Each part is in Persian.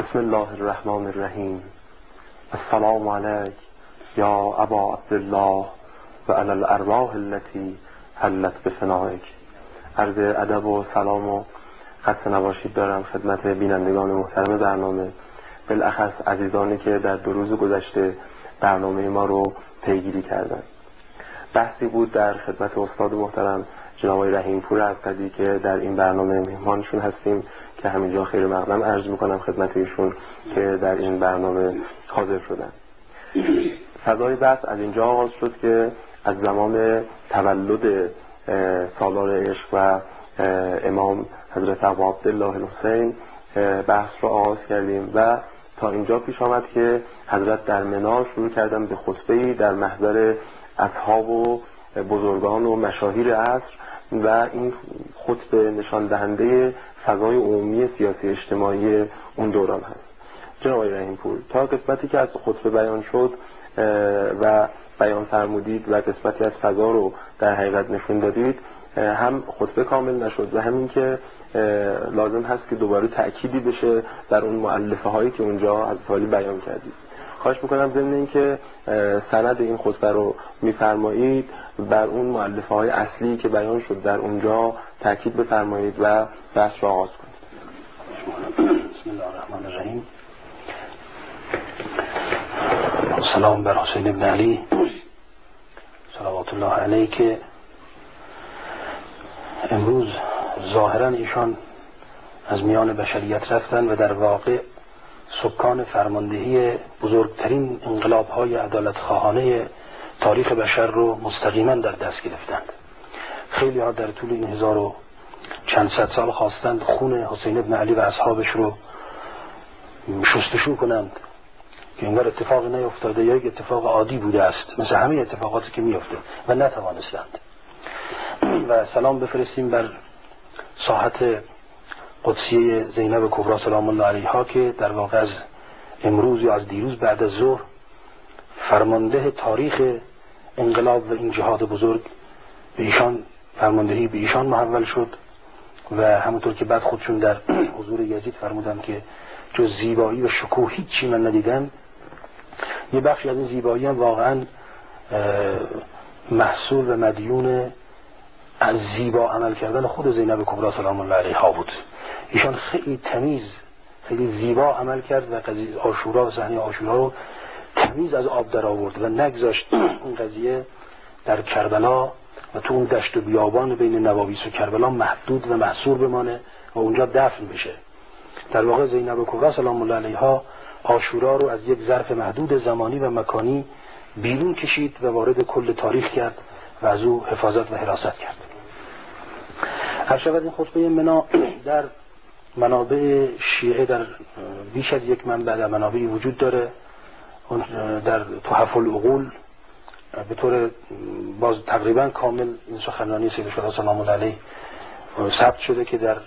بسم الله الرحمن الرحیم. السلام علیک یا ابا عبدالله و علی الارواح التي حلت بفنائک. عرض ادب و سلام و خسته نباشید دارم خدمت بینندگان محترم برنامه، بالاخص عزیزانی که در 2 روز گذشته برنامه ما رو پیگیری کردن. بحثی بود در خدمت استاد محترم جناب رحیم پور عزقدی که در این برنامه مهمانشون هستیم که همینجا خیر مقدم عرض میکنم خدمت ایشون که در این برنامه حاضر شدن. فضای بحث از اینجا آغاز شد که از زمان تولد سالار عشق و امام حضرت ابا عبدالله الحسین بحث رو آغاز کردیم و تا اینجا پیش آمد که حضرت در منار شروع کردن به خطبه‌ای در محضر اصحاب و بزرگان و مشاهیر عصر و این خطبه نشان دهنده فضای عمومی سیاسی اجتماعی اون دوران هست. جناب رحیم پور، تا قسمتی که از خطبه بیان شد و بیان فرمودید و قسمتی از فضا رو در حقیقت نشون دادید، هم خطبه کامل نشد و همین که لازم هست که دوباره تأکیدی بشه در اون مؤلفه هایی که اونجا از سالی بیان کردید. خواهش میکنم ضمن این که سند این خطبه رو میفرمایید بر اون مؤلفه های اصلی که بیان شد در اونجا تأکید بفرمایید و بحث رو آغاز کنید. بسم الله الرحمن الرحیم. سلام بر حسین ابن علی صلوات الله علیه که امروز ظاهرا ایشان از میان بشریت رفتن و در واقع سکان فرماندهی بزرگترین انقلاب‌های عدالت‌خواهانه تاریخ بشر رو مستقیما در دست گرفتند. خیلی ها در طول این 1000 و چند صد سال خواستند خون حسین ابن علی و اصحابش رو شستشو کنند که انگار اتفاقی نیفتاده یا یک اتفاق عادی بوده است مثل همه اتفاقاتی که میفته و نتوانستند. و سلام بفرستیم بر ساحت قدسیه زینب کبری سلام الله علیها که در واقع از امروز یا از دیروز بعد از ظهر فرمانده تاریخ انقلاب و این جهاد بزرگ به ایشان فرماندهی به ایشان محول شد و همونطور که بعد خودشون در حضور یزید فرمودن که جز زیبایی و شکوه هیچی من ندیدم. یه بخشی از این زیبایی هم واقعا محصول و مدیون از زیبا عمل کردن خود زینب کبری سلام الله علیها بود. ایشان خیلی تمیز خیلی زیبا عمل کرد و قضیه عاشورا و صحنه عاشورا رو تمیز از آب در آورد و نگذاشت اون قضیه در کربلا و تو اون دشت و بیابان بین نواویس و کربلا محدود و محصور بمانه و اونجا دفن بشه. در واقع زینب کبری سلام الله علیها عاشورا رو از یک ظرف محدود زمانی و مکانی بیرون کشید و وارد کل تاریخ کرد و از او حفاظت و حراست کرد. هر شود این خطبه منا در منابع شیعه در بیش از یک منبع در منابعی وجود داره. در تحف العقول به طور باز تقریبا کامل این سخنرانی سید الشهدا سلام الله علیه ثبت شده که در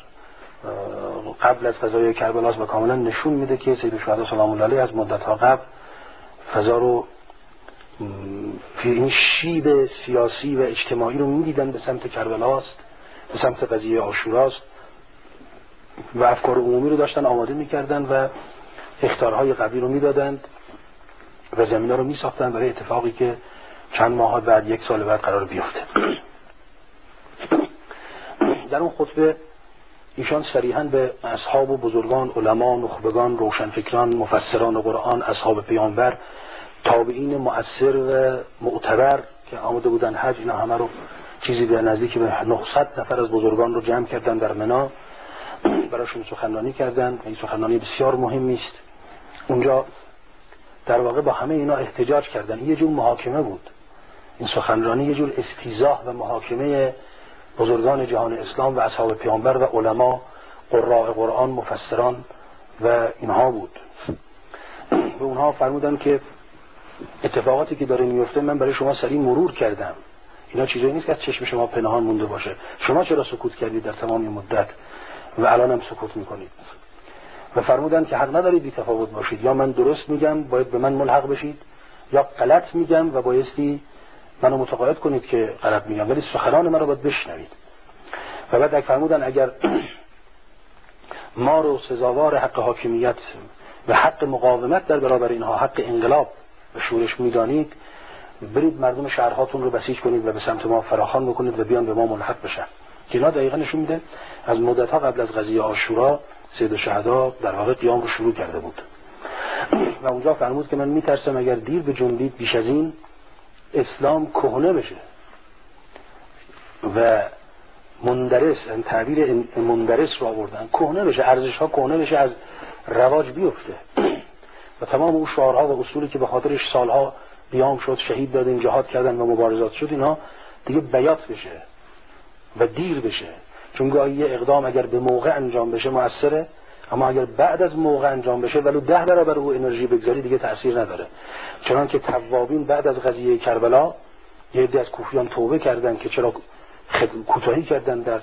قبل از قضای کربلاست و کاملا نشون میده که سید الشهدا سلام الله علیه از مدت‌ها قبل فضا رو این شیب سیاسی و اجتماعی رو میدیدن به سمت کربلاست، به سمت قضیه عاشوراست و افکار عمومی رو داشتن آماده میکردن و اخطارهای قبلی رو میدادند و زمینه رو میساختن برای اتفاقی که چند ماه بعد 1 سال بعد قرار بیفته. در اون خطبه ایشان صریحاً به اصحاب و بزرگان، علما، نخبگان، روشنفکران، مفسران قرآن، اصحاب پیامبر، تابعین مؤثر و معتبر که آمده بودن حج، اینا همه رو چیزی به نزدیک به 900 نفر از بزرگان رو جمع کردن در منا براشون سخنرانی کردن. این سخنرانی بسیار مهمی است. اونجا در واقع با همه اینا احتجاج کردن. یه جور محاکمه بود. این سخنرانی یه جور استیضاح و محاکمه بزرگان جهان اسلام و اصحاب پیامبر و علما، قراء قرآن، مفسران و اینها بود. به اونها فرمودن که اتفاقاتی که داره میفته من برای شما سریع مرور کردم. اینا چیزایی نیست که از چشم شما پنهان مونده باشه. شما چرا سکوت کردید در تمام این مدت و الان هم سکوت میکنید؟ و فرمودن که حق ندارید بی تفاوت باشید. یا من درست میگم باید به من ملحق بشید، یا غلط میگم و بایستی منو متقاعد کنید که غلط میگم، ولی سخنان من رو باید بشنوید. و بعد فرمودن اگر ما رو سزاوار حق حاکمیت و حق مقاومت در برابر اینها، حق انقلاب و شورش میدانید، برید مردم شهرهاتون رو بسیج کنید و به سمت ما فراخوان بکنید و بیان به ما ملحق بشن. که اینا دقیقاً نشون میده از مدت‌ها قبل از قضیه عاشورا سید الشهدا در واقع قیام رو شروع کرده بود و اونجا فرمود که من میترسم اگر دیر به جنبید بیش از این اسلام کهنه بشه و مندرس، این تعبیر مندرس رو آوردن، کهنه بشه، ارزش ها کهنه بشه، از رواج بیفته و تمام اون شعارها و اصولی که به خاطرش سالها قیام شد، شهید دادن، جهاد کردن و مبارزات شد، اینا دیگه بیات بشه و دیر بشه. چون گاهی یه اقدام اگر به موقع انجام بشه مؤثره، اما اگر بعد از موقع انجام بشه ولو 10 برابر او انرژی بگذاری دیگه تأثیر نداره. چنانکه توابین بعد از قضیه کربلا یه عده از کوفیان توبه کردن که چرا کوتاهی کردن در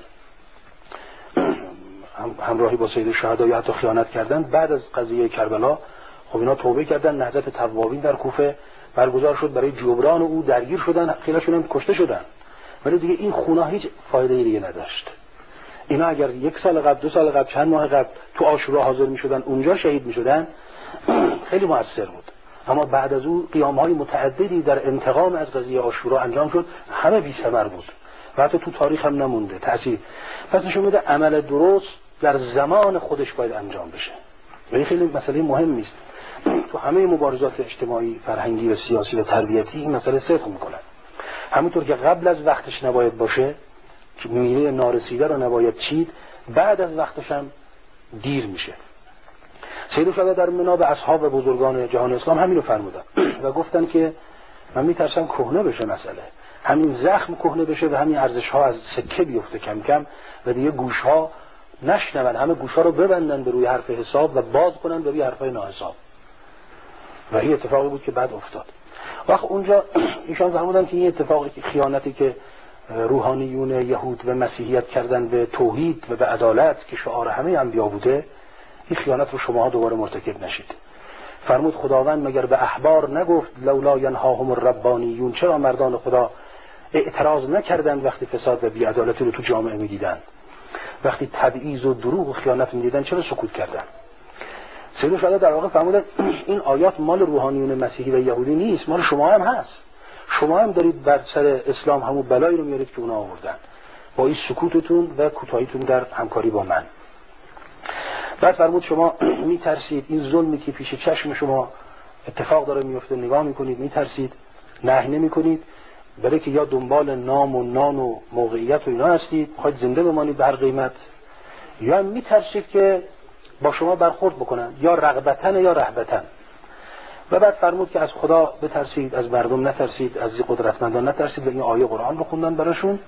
همراهی با سید الشهدا یا حتی خیانت کردن. بعد از قضیه کربلا خب اینا توبه کردن، نهضت توابین در کوفه برگزار شد، برای جبران او درگیر شدن، خیلیشون هم کشته شدن، ولی دیگه این خونه هیچ فایده دیگه نداشت. اینا اگر 1 سال قبل، 2 سال قبل، چند ماه قبل تو عاشورا حاضر می شدن، اونجا شهید می شدن، خیلی مؤثر بود. اما بعد از اون قیام‌های متعددی در انتقام از قضیه عاشورا انجام شد، همه بی ثمر بود و حتی تو تاریخ هم نمونده تأثیر. پس نشون میده عمل درست در زمان خودش باید انجام بشه و این خیلی مسئله مهمی است. تو همه مبارزات اجتماعی، فرهنگی و سیاسی و تربیتی این مسئله صدق میکنه. همونطور که قبل از وقتش نباید باشه، که میوه نارسیده رو نباید چید، بعد از وقتش هم دیر میشه. سید الشهدا در منا به اصحاب و بزرگان جهان اسلام همین رو فرمودن و گفتن که من میترسم کهنه بشه مسئله، همین زخم کهنه بشه و همین ارزش ها از سکه بیفته کم کم و دیگه گوش ها نشنون، همه گوش ها رو ببندن به روی حرف حساب و باز کنن به روی حرف های ناحساب. و این اتفاقی بود که بعد افتاد. وقت اونجا ایشان فرمودن که این اتفاقی که خیانتی که روحانیون یهود و مسیحیت کردن به توحید و به عدالت که شعار همه انبیا بوده، این خیانت رو شماها دوباره مرتکب نشید. فرمود خداوند مگر به احبار نگفت لولا ینهاهم الربانیون، چرا مردان خدا اعتراض نکردند وقتی فساد و بی‌عدالتی رو تو جامعه می‌دیدن، وقتی تبعیض و دروغ و خیانت می‌دیدن چرا سکوت کردن؟ سید الشهدا در واقع فرمودن این آیات مال روحانیون مسیحی و یهودی نیست، مال شما هم هست. شما هم دارید بر سر اسلام همون بلایی رو میارید که اونا آوردن با این سکوتتون و کوتاهیتون در همکاری با من. بعد فرمود شما میترسید این ظلمی که پیش چشم شما اتفاق داره میفته نگاه میکنید، میترسید، نهی نمیکنید، برای که یا دنبال نام و نان و موقعیت و اینا هستید، میخواید زنده بمانید به هر قیمت، یا میترسید که با شما برخورد بکنن، یا رغبتن یا رهبتن. و بعد فرمود که از خدا بترسید، از مردم نترسید، از قدرتمندان نترسید و این آیه قرآن رو خوندن براشون.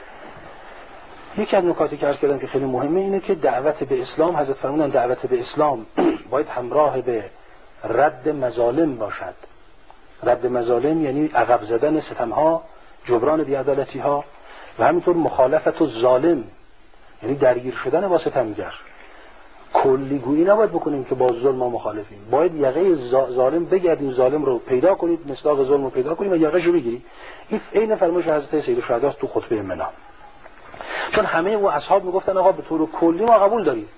یکی از نکاتی که عرض کردم که خیلی مهمه اینه که دعوت به اسلام، حضرت فرمودن دعوت به اسلام باید همراه به رد مظالم باشد. رد مظالم یعنی عقب زدن ستمها، جبران بی‌عدالتی‌ها و همینطور مخالفت الظالم یعنی درگیر شدن با ستمگر. کلی گویی نباید بکنیم که با ظلم ما مخالفیم، باید یقه ظالم بگردیم، ظالم رو پیدا کنید، مصداق ظلم رو پیدا کنید و یقه‌ش رو بگیرید. این عین فرمایش حضرت سید الشهدا تو خطبه منا. چون همه او اصحاب میگفتن آقا به طور کلی ما قبول داریم.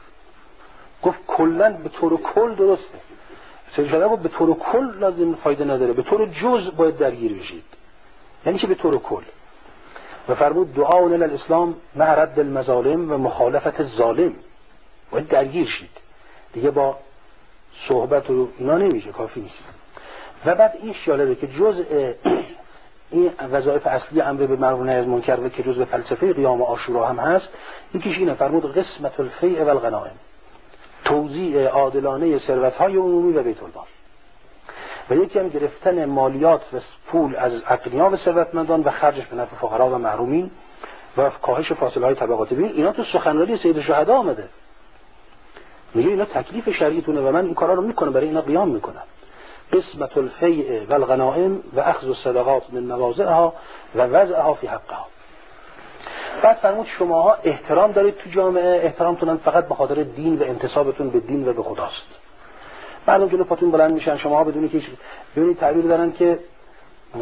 گفت کلا به طور کل درسته. سید الشهدا گفت به طور کل لازم فایده نداره، به طور جزء باید درگیر بشید. یعنی چی به طور کل؟ و فرمود دعا الی الاسلام مع رد المظالم و مخالفت الظالم. باید درگیر شید دیگه، با صحبت و اینا نمیشه، کافی نیست. و بعد این جالبه که جزء این وظایف اصلی امر به معروف و نهی از منکر و که جزء فلسفه قیام عاشورا هم هست، یکیش اینه فرمود قسمت الفیء و الغنائم، توزیع عادلانه ثروت‌های عمومی و بیت المال، و یکی هم گرفتن مالیات و پول از اغنیا و ثروتمندان و خرجش به نفع فقرا و محرومین و کاهش فاصله‌های طبقاتی. ببین اینا تو سخنرانی سید الشهدا آمده، میگه اینا تکلیف شرعیتونه و من این کارا رو میکنم، برای اینا قیام میکنم. قسمت الفیء و الغنائم و اخذ الصدقات من مواضعها و وضعها فی حقها. بعد فرمود شماها احترام دارید تو جامعه، احترامتون فقط به خاطر دین و انتسابتون به دین و به خداست. مردم جلو پاتون بلند میشن، شماها بدونید که بدونید تعبیر دارن که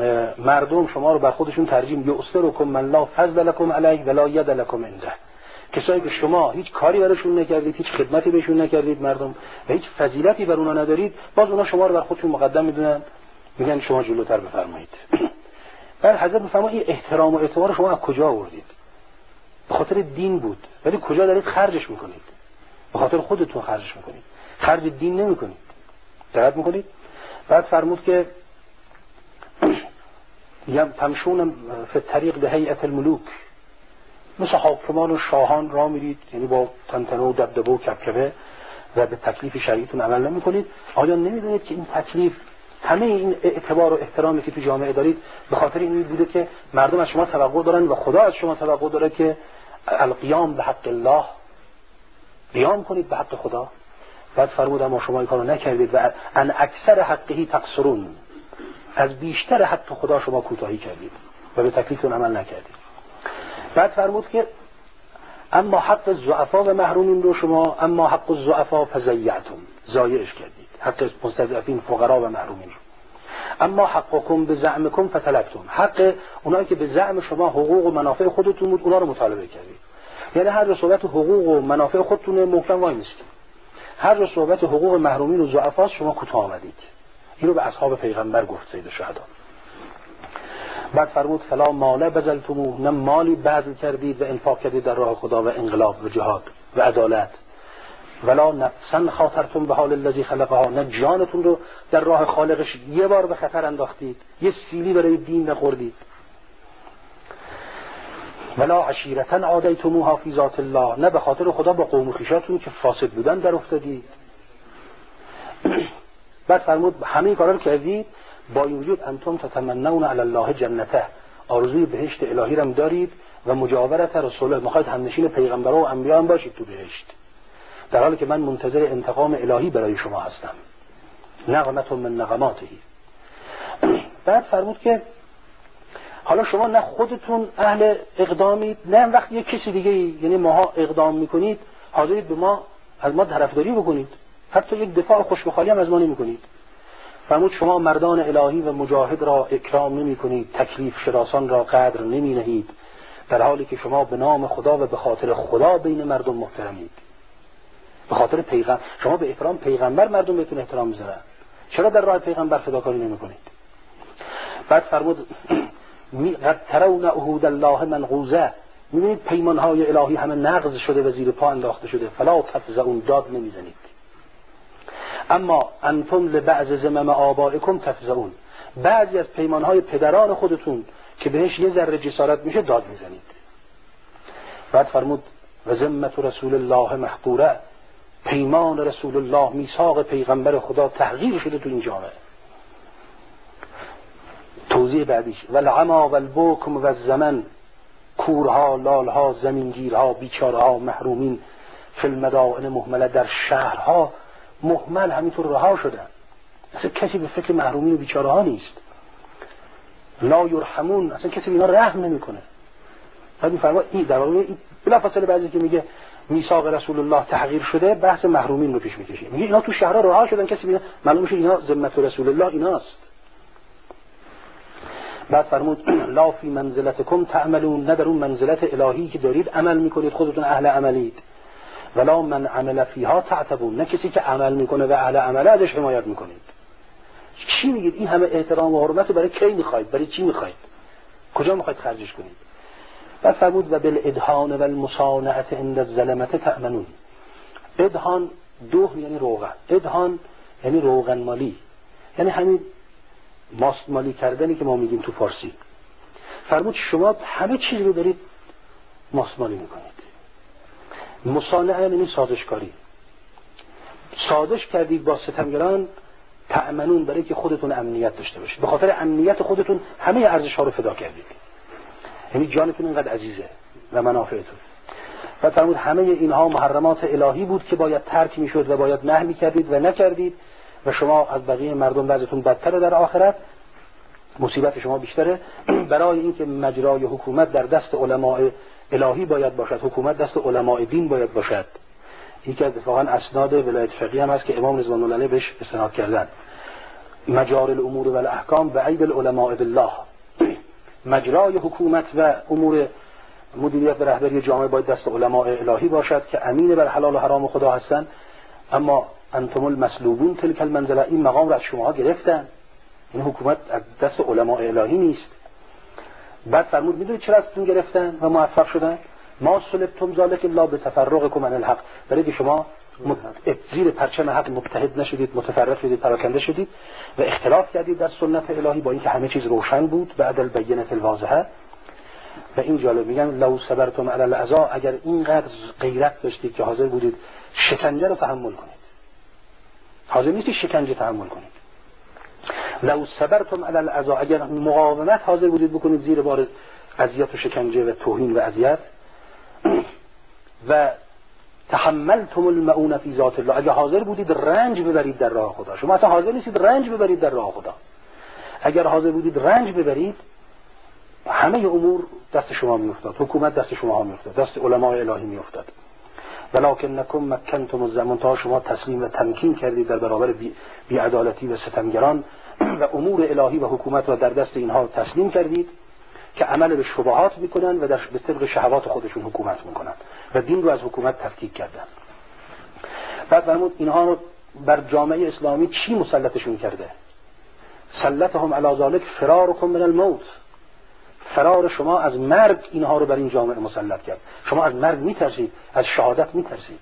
مردم شما رو بر خودشون ترجیح یؤثرکم من لا فضل لكم علیه ولا ید لكم عنده. کسایی که شما هیچ کاری براشون نکردید، هیچ خدمتی بهشون نکردید مردم و هیچ فضیلتی بر اونا ندارید، باز اونا شما رو بر خودشون مقدم میدونن، میگن شما جلوتر بفرمایید. بعد حضرت میفرمایند این احترام و اعتبار شما از کجا آوردید؟ به خاطر دین بود، ولی کجا دارید خرجش میکنید؟ به خاطر خودتون خرجش میکنید، خرج دین نمیکنید. دقت میکنید؟ بعد فرمود که تمشون فی الطریق به هیئت الملوک، مثل حاکمان و شاهان راه میرید، یعنی با تنتنه و دبدبه و کبکبه و به تکلیف شریعتون عمل نمیکنید. آیا نمیدونید که این تکلیف، همه این اعتبار و احترامی که تو جامعه دارید به خاطر این بوده که مردم از شما توقع دارن و خدا از شما توقع داره که القیام به حق الله، قیام کنید به حق خدا. بعد فرمود اما شما این کارو نکردید و ان اکثر حقه تقصرون، از بیشتر حق خدا شما کوتاهی کردید و به تکلیفتون عمل نکردید. بعد فرمود که اما حق الضعفا و محرومین رو شما، اما حق الضعفا فضیعتم، ضایعش کردید، حق مستضعفین فقرا و محرومین رو. اما حقکم به زعمکم فتلبتم، حق اونایی که به زعم شما حقوق و منافع خودتون بود اونا رو مطالبه کردید. یعنی هر جا صحبت حقوق و منافع خودتون محکم وای نیستید، هر جا صحبت حقوق محرومین و ضعفا شما کوتاه آمدید. اینو به اصحاب پیغمبر گفت سید الشهدا. بعد فرمود فلا مال بذلتموه، نه مالی بذل کردید و انفاق کردید در راه خدا و انقلاب و جهاد و عدالت. ولا نفسا خاطرتم به حال الذی خلقها، نه جانتون رو در راه خالقش یه بار به خطر انداختید، یه سیلی برای دین نخوردید. ولا عشیرتا عادیتموها فی ذات الله، نه به خاطر خدا با قوم و خویشاتون که فاسد بودن در افتادید. بعد فرمود همه کارا رو کردید با این وجود انتم تتمنون علی الله جنته، آرزوی بهشت الهی رو دارید و مجاورت رسوله، میخواید همنشین پیغمبرها و انبیا هم باشید تو بهشت، در حالی که من منتظر انتقام الهی برای شما هستم. نقمت من نقماته. بعد فرمود که حالا شما نه خودتون اهل اقدامید، نه وقتی یک کسی دیگه، یعنی ماها اقدام میکنید حاضرید به ما از ما طرفداری بکنید، حتی یک دفاع خوشبخالی هم از ما نمیکنید. فرمود شما مردان الهی و مجاهد را اکرام نمی کنید، تکلیف شناسان را قدر نمی نهید، در حالی که شما به نام خدا و به خاطر خدا بین مردم محترمید. به خاطر پیغمبر شما به احترام پیغمبر مردم بهتون احترام میذارن، چرا در راه پیغمبر فداکاری نمی کنید؟ بعد فرمود قد ترون عهود الله منقوضه، میبینید پیمانهای الهی همه نقض شده و زیر پا انداخته شده. فلا تفزعون، داد نمیزنید. اما انتم لبعض زمم آبائکم تفزعون، بعضی از پیمانهای پدران خودتون که بهش یه ذره جسارت میشه داد میزنید. بعد فرمود و ذمت رسول الله محقوره، پیمان رسول الله، میثاق پیغمبر خدا تحقیر شده تو این جامعه. توضیح بعدیش والعما والبکم والزمن، کورها، لالها، زمینگیرها، بیچارها، محرومین، فی المدائن مهمله، در شهرها مهمل همینطور رها شدن، اصلا کسی به فکر محرومین و بیچارها نیست. لا یرحمون، اصلا کسی به اینا رحم نمیکنه. بعد میفرما این در واقع بلافاصله بعضی که میگه میثاق رسول الله تحقیر شده، بحث محرومین رو پیش میکشه، میگه اینا تو شهرها رها شدن، کسی بینا معلوم میشه اینا ذمت رسول الله ایناست. بعد فرمود لا فی منزلتکم تعملون، نه در اون منزلت الهی که دارید عمل میکنید، خودتون اهل عملید. ولا من عمل فیها تعتبون، نه کسی که عمل میکنه و اهل عمله ازش حمایت میکنید. چی میگید؟ این همه احترام و حرمت برای کی میخواید؟ برای چی میخواید؟ کجا میخواید خرجش کنید؟ بعد فرمود و بالادهان و المصانعه عند الظلمه تأمنون. ادهان دوه یعنی روغن، ادهان یعنی روغن مالی، یعنی همین ماست مالی کردنی که ما میگیم تو فارسی. فرمود شما همه چیز رو دارید ماست مالی میکنید. مصانعه یعنی سازشکاری، سازش کردید با ستمگران، تأمنون، برای که خودتون امنیت داشته باشید. به خاطر امنیت خودتون همه ارزش ها رو فدا کردید، یعنی جانتون اینقدر عزیزه و منافعتون. و فرمود همه اینها محرمات الهی بود که باید ترک میشد و باید نهی میکردید و نکردید و شما از بقیه مردم وضعتون بدتره، در آخرت مصیبت شما بیشتره. برای اینکه مجرای حکومت در دست علماء الهی باید باشد، حکومت دست علماء دین باید باشد. این که اتفاقا اسناد ولایت فقیه هم هست که امام رضوان الله علیه بهش استناد کردن. مجار الامور و الاحکام و عید العلماء بالله، مجرای حکومت و امور مدیریت و رهبری جامعه باید دست علماء الهی باشد که امین بر حلال و حرام خدا هستند. اما انتم المسلوبون تلک المنزله، این مقام را از شماها گرفتن. این حکومت از دست علماء الهی نیست. بعد فرمود میدونید چرا ازتون گرفتن و موفق شدن؟ ما سلبتم ذلک الا بتفرقکم عن الحق، برای که شما زیر پرچم حق متحد نشدید، متفرق شدید، پراکنده شدید و اختلاف کردید در سنت الهی، با اینکه همه چیز روشن بود بعد البینه الواضحه. و این جالب، میگن لو صبرتم علی الاذى، اگر اینقدر غیرت داشتید که حاضر بودید شکنجه رو تحمل کنید، حاضر نیستید شکنجه تحمل کنید. لو صبرتم علی الاذى، اگر مقاومت حاضر بودید بکنید زیر بار اذیت و شکنجه و توهین و اذیت. و تحملتم المؤونه فی ذات الله، اگر حاضر بودید رنج ببرید در راه خدا. شما اصلا حاضر نیستید رنج ببرید در راه خدا. اگر حاضر بودید رنج ببرید، همه امور دست شما میافتاد، حکومت دست شما میافتاد، دست علماء الهی میافتاد. ولکنکم مکنتم الزمان، تا شما تسلیم و تمکین کردید در برابر بی‌عدالتی و ستمگران و امور الهی و حکومت را در دست اینها تسلیم کردید که عمل به شبهات میکنن و به طبق شهوات خودشون حکومت میکنن و دین رو از حکومت تفکیک کردن. بعد فرمود اینها رو بر جامعه اسلامی چی مسلطشون کرده؟ سلطهم علی ذلک فرارکم من الموت، فرار شما از مرگ اینها رو بر این جامعه مسلط کرد. شما از مرگ میترسید، از شهادت میترسید.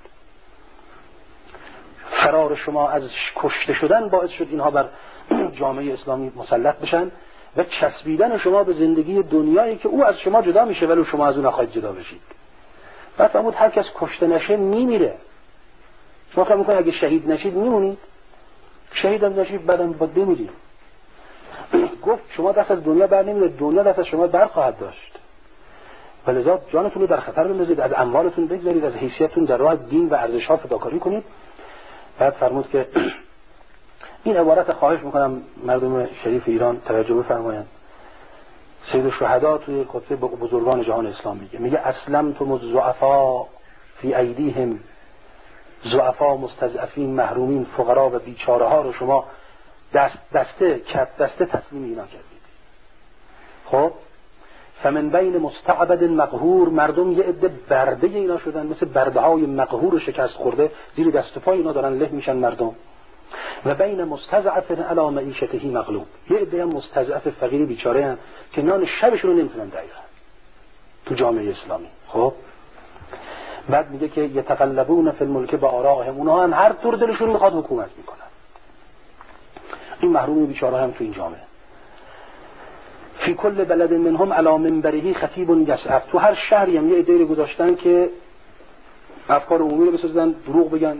فرار شما از کشته شدن باعث شد اینها بر جامعه اسلامی مسلط بشن و چسبیدن شما به زندگی دنیایی که او از شما جدا میشه ولی شما از اون نخواهید جدا بشید. بعد فرمود هر کس کشته نشه میمیره. شما فکر میکنید اگه شهید نشید میمونید؟ شهید هم نشید بعدم باید بمیرید. گفت شما دست از دنیا بر نمیره، دنیا دست از شما بر خواهد داشت. ولذا جانتون رو در خطر بندازید، از اموالتون بگذارید، از حیثیتتون در راه دین و ارزش‌ها فداکاری کنید. بعد فرمود که این عبارت خواهش میکنم مردم شریف ایران توجه بفرمایند. سید الشهدا توی خطبه بزرگان جهان اسلام میگه اسلمتم الضعفاء فی ایدیهم، ضعفا مستضعفین محرومین فقرا و بیچاره ها رو شما دسته تسلیم اینا کردید. خب فمن بین مستعبد مقهور، مردم یه عده برده اینا شدن، مثل برده های مقهور و شکست خورده زیر دست و پای اینا دارن له میشن مردم. و بین مستضعف علی معیشته مغلوب، یه عده هم مستضعف فقیر بیچاره هم که نان شبشون رو نمیتونن دریغن تو جامعه اسلامی. خب بعد میگه که یتقلبون فی الملک بآرائهم، اونها هم هر طور دلشون میخواد حکومت میکنن. این محروم بیچاره هم تو این جامعه. فی کل بلد منهم علی منبره خطیب یسعف، تو هر شهری هم یه عده‌ای گذاشتن که افکار عمومی رو بسازن، دروغ بگن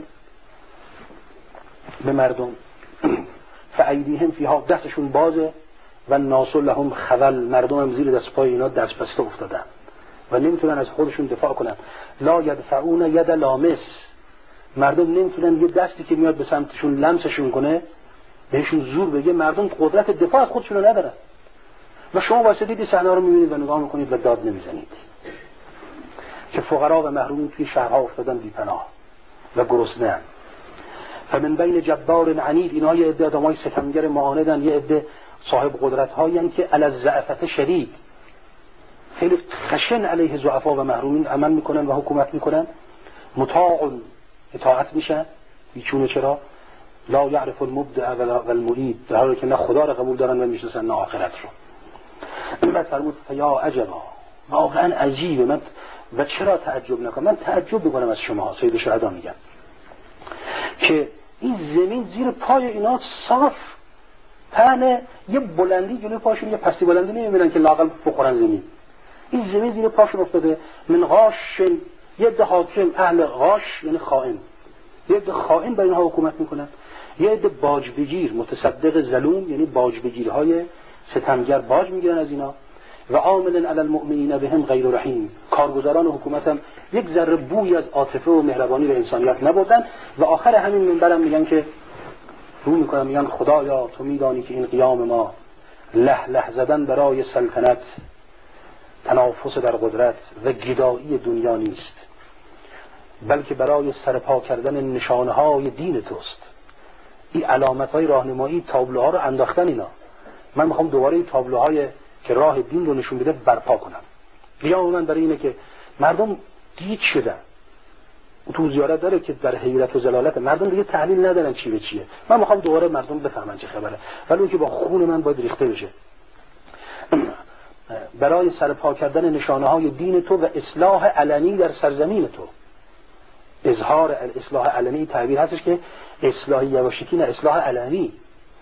به مردم. فایدیهم فیها، دستشون بازه و الناس لهم خول، مردم هم زیر دست پای اینا دست بسته افتادن و نمیتونن از خودشون دفاع کنن. لا یدفعون ید لامس، مردم نمیتونن یه دستی که میاد به سمتشون لمسشون کنه بهشون زور بگه. مردم قدرت دفاع از خودشون رو ندارن و شما واسطید این صحنه رو میبینید و نگاه میکنید و داد نمیزنید که فقرا و محرومین توی شهرها افتادن بی پناه و گرسنه. فمن بین جبار عنید، اینها یه عده آدمای ستمگر معاندن، یه عده صاحب قدرت هایی که علی الضعفة شدید، خیلی خشن علیه ضعفا و محرومین عمل میکنن و حکومت میکنن. مطاع، اطاعت میشن بیچونه. چرا؟ لا یعرف المبدع و المعید، در حالی که نه خدا را قبول دارن و میشناسن نه آخرت رو. بعد فرمود فیا عجبا، واقعا عجیبه. من و چرا تعجب نکنم؟ من تعجب میکنم از شما. سید الشهدا میگن که این زمین زیر پای اینا صاف پهنه، یه بلندی جلوی پاشون، یه پستی بلندی نمیبینن که لااقل بخورن زمین. این زمین زیر پاشون افتاده. من غاش، یه ده حاکم اهل غاش یعنی خائن، یه ده خائن با اینها حکومت میکنن. یه ده باج بگیر متصدق ظلوم، یعنی باج بگیرهای ستمگر باج میگیرن از اینا. و عامل علی المؤمنین بهم غیر رحیم، کارگزاران حکومت هم یک ذره بوی از عاطفه و مهربانی به انسانیت نبردن. و آخر همین منبرم میگن که رو میکنن، میگن خدایا تو میدانی که این قیام ما له زدن برای سلطنت، تنافس در قدرت و گدایی دنیا نیست، بلکه برای سرپا کردن نشانه های دین توست. این علامت های راهنمایی تابلوها رو انداختن اینا. من میخوام دوباره این تابلوهای که راه دین رو نشون بده برپا کنم. قیام من برای اینه که مردم گیج شدن. تو زیارت داره که در حیرت و ضلالت مردم دیگه تحلیل ندارن چی به چیه. من میخوام دوباره مردم بفهمن چه خبره، ولی اون که با خون من باید ریخته بشه. برای سرپا کردن نشانه های دین تو و اصلاح علنی در سرزمین تو. اظهار اصلاح علنی تعبیر هستش که اصلاح یواشکی نه، اصلاح علنی.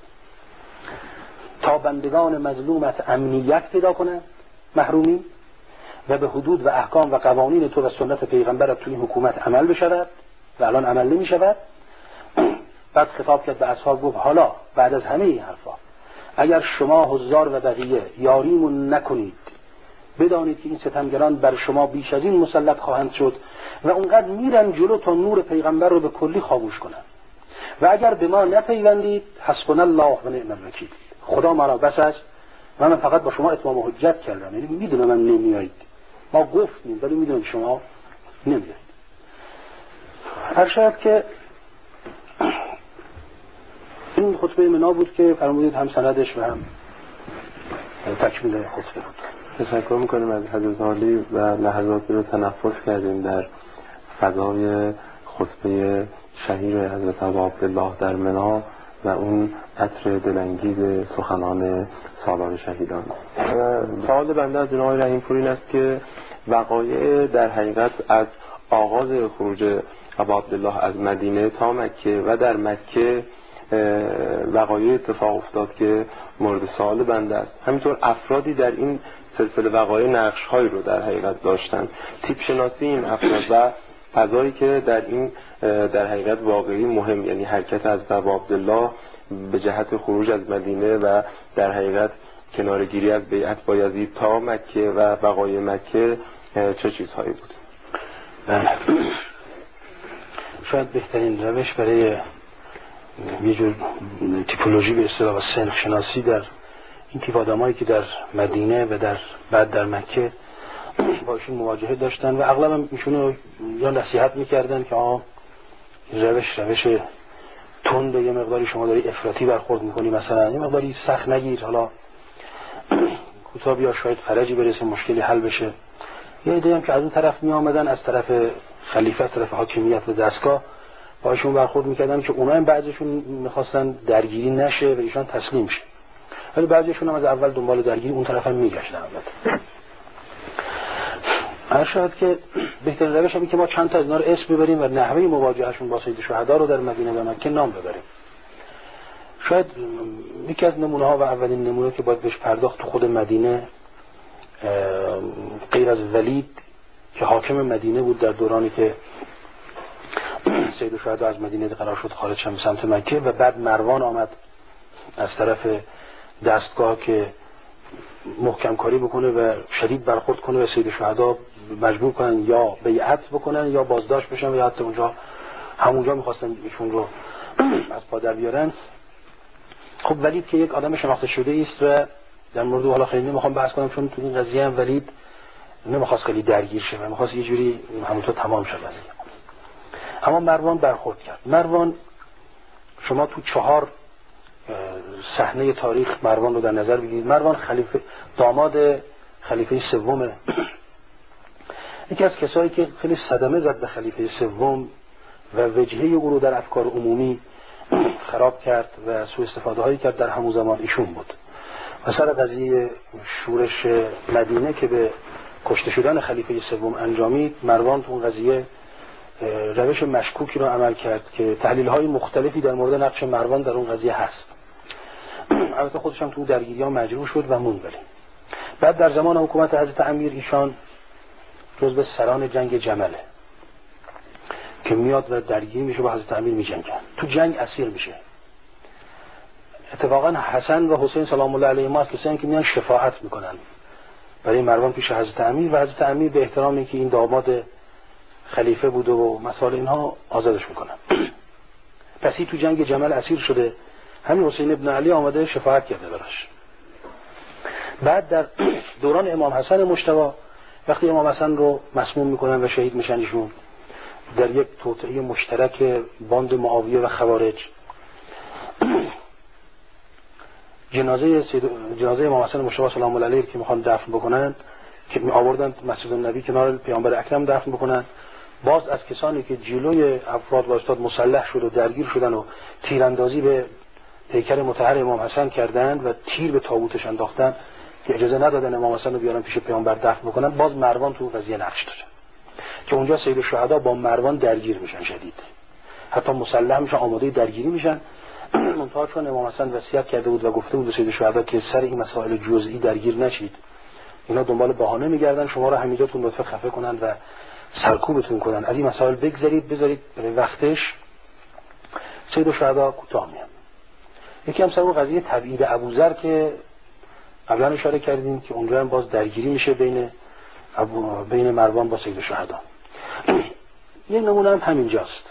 تا بندگان مظلومت امنیت پیدا کنن، محرومی، و به حدود و احکام و قوانین تو و سنت پیغمبرت توی حکومت عمل بشود و الان عمل نمی شود. بعد خطاب کرد به اصحاب، گفت حالا بعد از همه این حرفا اگر شما حضار و بقیه یاریمون نکنید، بدانید که این ستمگران بر شما بیش از این مسلط خواهند شد و اونقدر میرن جلو تا نور پیغمبر رو به کلی خاموش کنن. و اگر به ما نپیوندید حسبنا الله و نعم الوکیل، خدا ما را بس است و من فقط با شما اتمام حجت کردم. یعنی میدونم من نمیایید، ما گفتیم ولی میدونم شما نمیایید. هر شاید که این خطبه منا بود که فرمودید هم سندش و هم تکمیل خطبه بود. تشکر میکنیم از حضرت عالی و لحظاتی رو تنفس کردیم در فضای خطبه شهیر حضرت ابا عبدالله در منا و اون عطر دلانگیز سخنان سالار شهیدان. سوال بنده از جناب رحیم پور این است که وقایع در حقیقت از آغاز خروج ابا عبدالله از مدینه تا مکه و در مکه وقایع اتفاق افتاد که مورد سوال بنده است. همینطور افرادی در این سلسله وقایع نقش‌هایی رو در حقیقت داشتن. تیپ شناسی این افراد و فضایی که در این در حقیقت واقعی مهم، یعنی حرکت از ابا عبدالله به جهت خروج از مدینه و در حقیقت کنارگیری از بیعت بایزید تا مکه و وقایع مکه چه چیزهایی بود؟ شاید بهترین روش برای یه جور تیپولوژی به اصطلاح صنف شناسی در این تیپ آدمایی که در مدینه و بعد در مکه با ایشون مواجهه داشتن و اغلب هم ایشونو یا نصیحت میکردن که روش تند، یه مقداری شما داری افراطی برخورد میکنی، مثلا یه مقداری سخت نگیر، حالا کوتاه بیا شاید فرجی برسه، مشکلی حل بشه. یه ایده هم که از اون طرف می آمدن، از طرف خلیفه، از طرف حاکمیت و دستگاه با ایشون برخورد میکردن که اونها هم بعضیشون میخواستن درگیری نشه و ایشان تسلیم شه، ولی بعضیشون هم از اول دنبال درگیری اون طرف هم میگشتن. البته هر شاید که بهترین روش اینه که ما چند تا از اینا رو اسم ببریم و نحوه مواجههشون با سید شهدا رو در مدینه و مکه نام ببریم. شاید یکی از نمونه ها و اولین نمونه که باید بهش پرداخت تو خود مدینه، غیر از ولید که حاکم مدینه بود در دورانی که سید شهدا از مدینه قرار شد خارج شد سمت مکه، و بعد مروان آمد از طرف دستگاه که محکم کاری بکنه و شدید برخورد کنه و سید شهدا مجبور کنن یا بیعت بکنن یا بازداشت بشن و یا حتی همونجا میخواستن ایشون رو از پا در بیارن. خب ولید که یک آدم شناخته شده است و در مورد حالا خیلی نمیخوام بحث کنم چون تو این قضیه هم ولید نمیخواست خیلی درگیر شه و میخواست یه جوری همونطور تمام شه قضیه. اما مروان برخورد کرد. مروان، شما تو 4 صحنه تاریخ مروان رو در نظر بگیرید. مروان داماد خلیفه سومه، یکی از کسایی که خیلی صدمه زد به خلیفه سوم و وجهه او رو در افکار عمومی خراب کرد و سوء استفاده هایی کرد در همون زمان ایشون بود. مثلا قضیه شورش مدینه که به کشته شدن خلیفه سوم انجامید، مروان تو اون قضیه روش مشکوکی رو عمل کرد که تحلیل های مختلفی در مورد نقش مروان در اون قضیه هست. البته خودش هم تو درگیری‌ها مجروح شد و موند. بعد در زمان حکومت حضرت امیر ایشان جزو سران جنگ جمله که میاد و درگیری میشه با حضرت امیر میجنگه، تو جنگ اسیر میشه. اتفاقا حسن و حسین سلام الله علیهما کسانی که میان شفاعت میکنن برای مروان پیش حضرت امیر و حضرت امیر به احترامی که این داماد خلیفه بوده و مسائل اینها آزادش میکنن. پس تو جنگ جمل اسیر شده، همین حسین ابن علی آمده شفاعت کرده براش. بعد در دوران امام حسن مجتبی وقتی امام حسن رو مسموم میکنن و شهید میشن ایشون در یک توطئه مشترک باند معاویه و خوارج، جنازه امام حسن مجتبی سلام الله علیه که میخوان دفن بکنن که می آوردن مسجد النبی کنار پیامبر اکرم دفن بکنن. باز از کسانی که جلوی افراد وایستاد مسلح شد و درگیر شدن و تیراندازی به پیکر مطهر امام حسن کردند و تیر به تابوتش انداختن که اجازه ندادن امام حسن رو بیارن پیش پیامبر دفن بکنن. باز مروان تو قضیه نقش داره که اونجا سید الشهدا با مروان درگیر میشن، شدید حتی مسلح میشن، آماده درگیری میشن. منتها چون امام حسن وصیت کرده بود و گفته بود به سید الشهدا که سر این مسائل جزئی درگیر نشید، اینا دنبال بهانه میگردن شما رو حمیداتون لطفا خفه کنن و سرکوبتون کنن، از این مسائل بگذرید، بذارید برای وقتش. سید الشهدا کوتاه میاد. یکی هم سر اون قضیه تبعید ابوذر که قبلا اشاره کردیم که اونجا هم باز درگیری میشه بین مروان با سید الشهدا. یه نمونه هم همینجاست.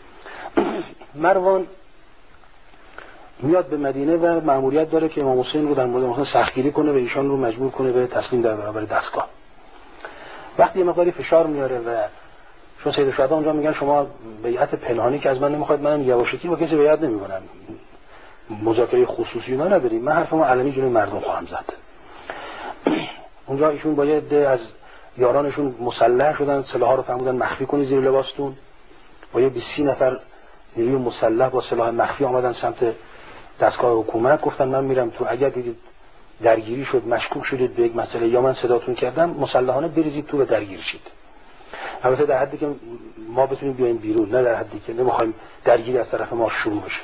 مروان میاد به مدینه و مأموریت داره که امام حسین رو در مورد مثلا سختگیری کنه و ایشان رو مجبور کنه به تسلیم در برابر دستگاه. وقتی یه مقداری فشار میاره و چون سید الشهدا اونجا میگن شما بیعت پنهانی که از من نمیخواید، منم یواشکی با کسی بیعت نمیکنم، مذاکره خصوصی ما نداریم، من حرفمو علنی جلوی مردم خواهم زد. اونجا ایشون با یه عده از یارانشون مسلح شدن، سلاح‌ها رو فهمیدن مخفی کنید زیر لباستون، با یه 20 نفر نیروی مسلح با سلاح مخفی آمدن سمت دستگاه حکومت. گفتن من میرم تو، اگر دیدید درگیری شد، مشکوک شدید به یک مسئله یا من صداتون کردم، مسلحانه بریزید تو و درگیر شید. البته در حدی که ما بتونیم بیایم بیرون، نه در حدی که نمیخوایم درگیری از طرف ما شروع بشه.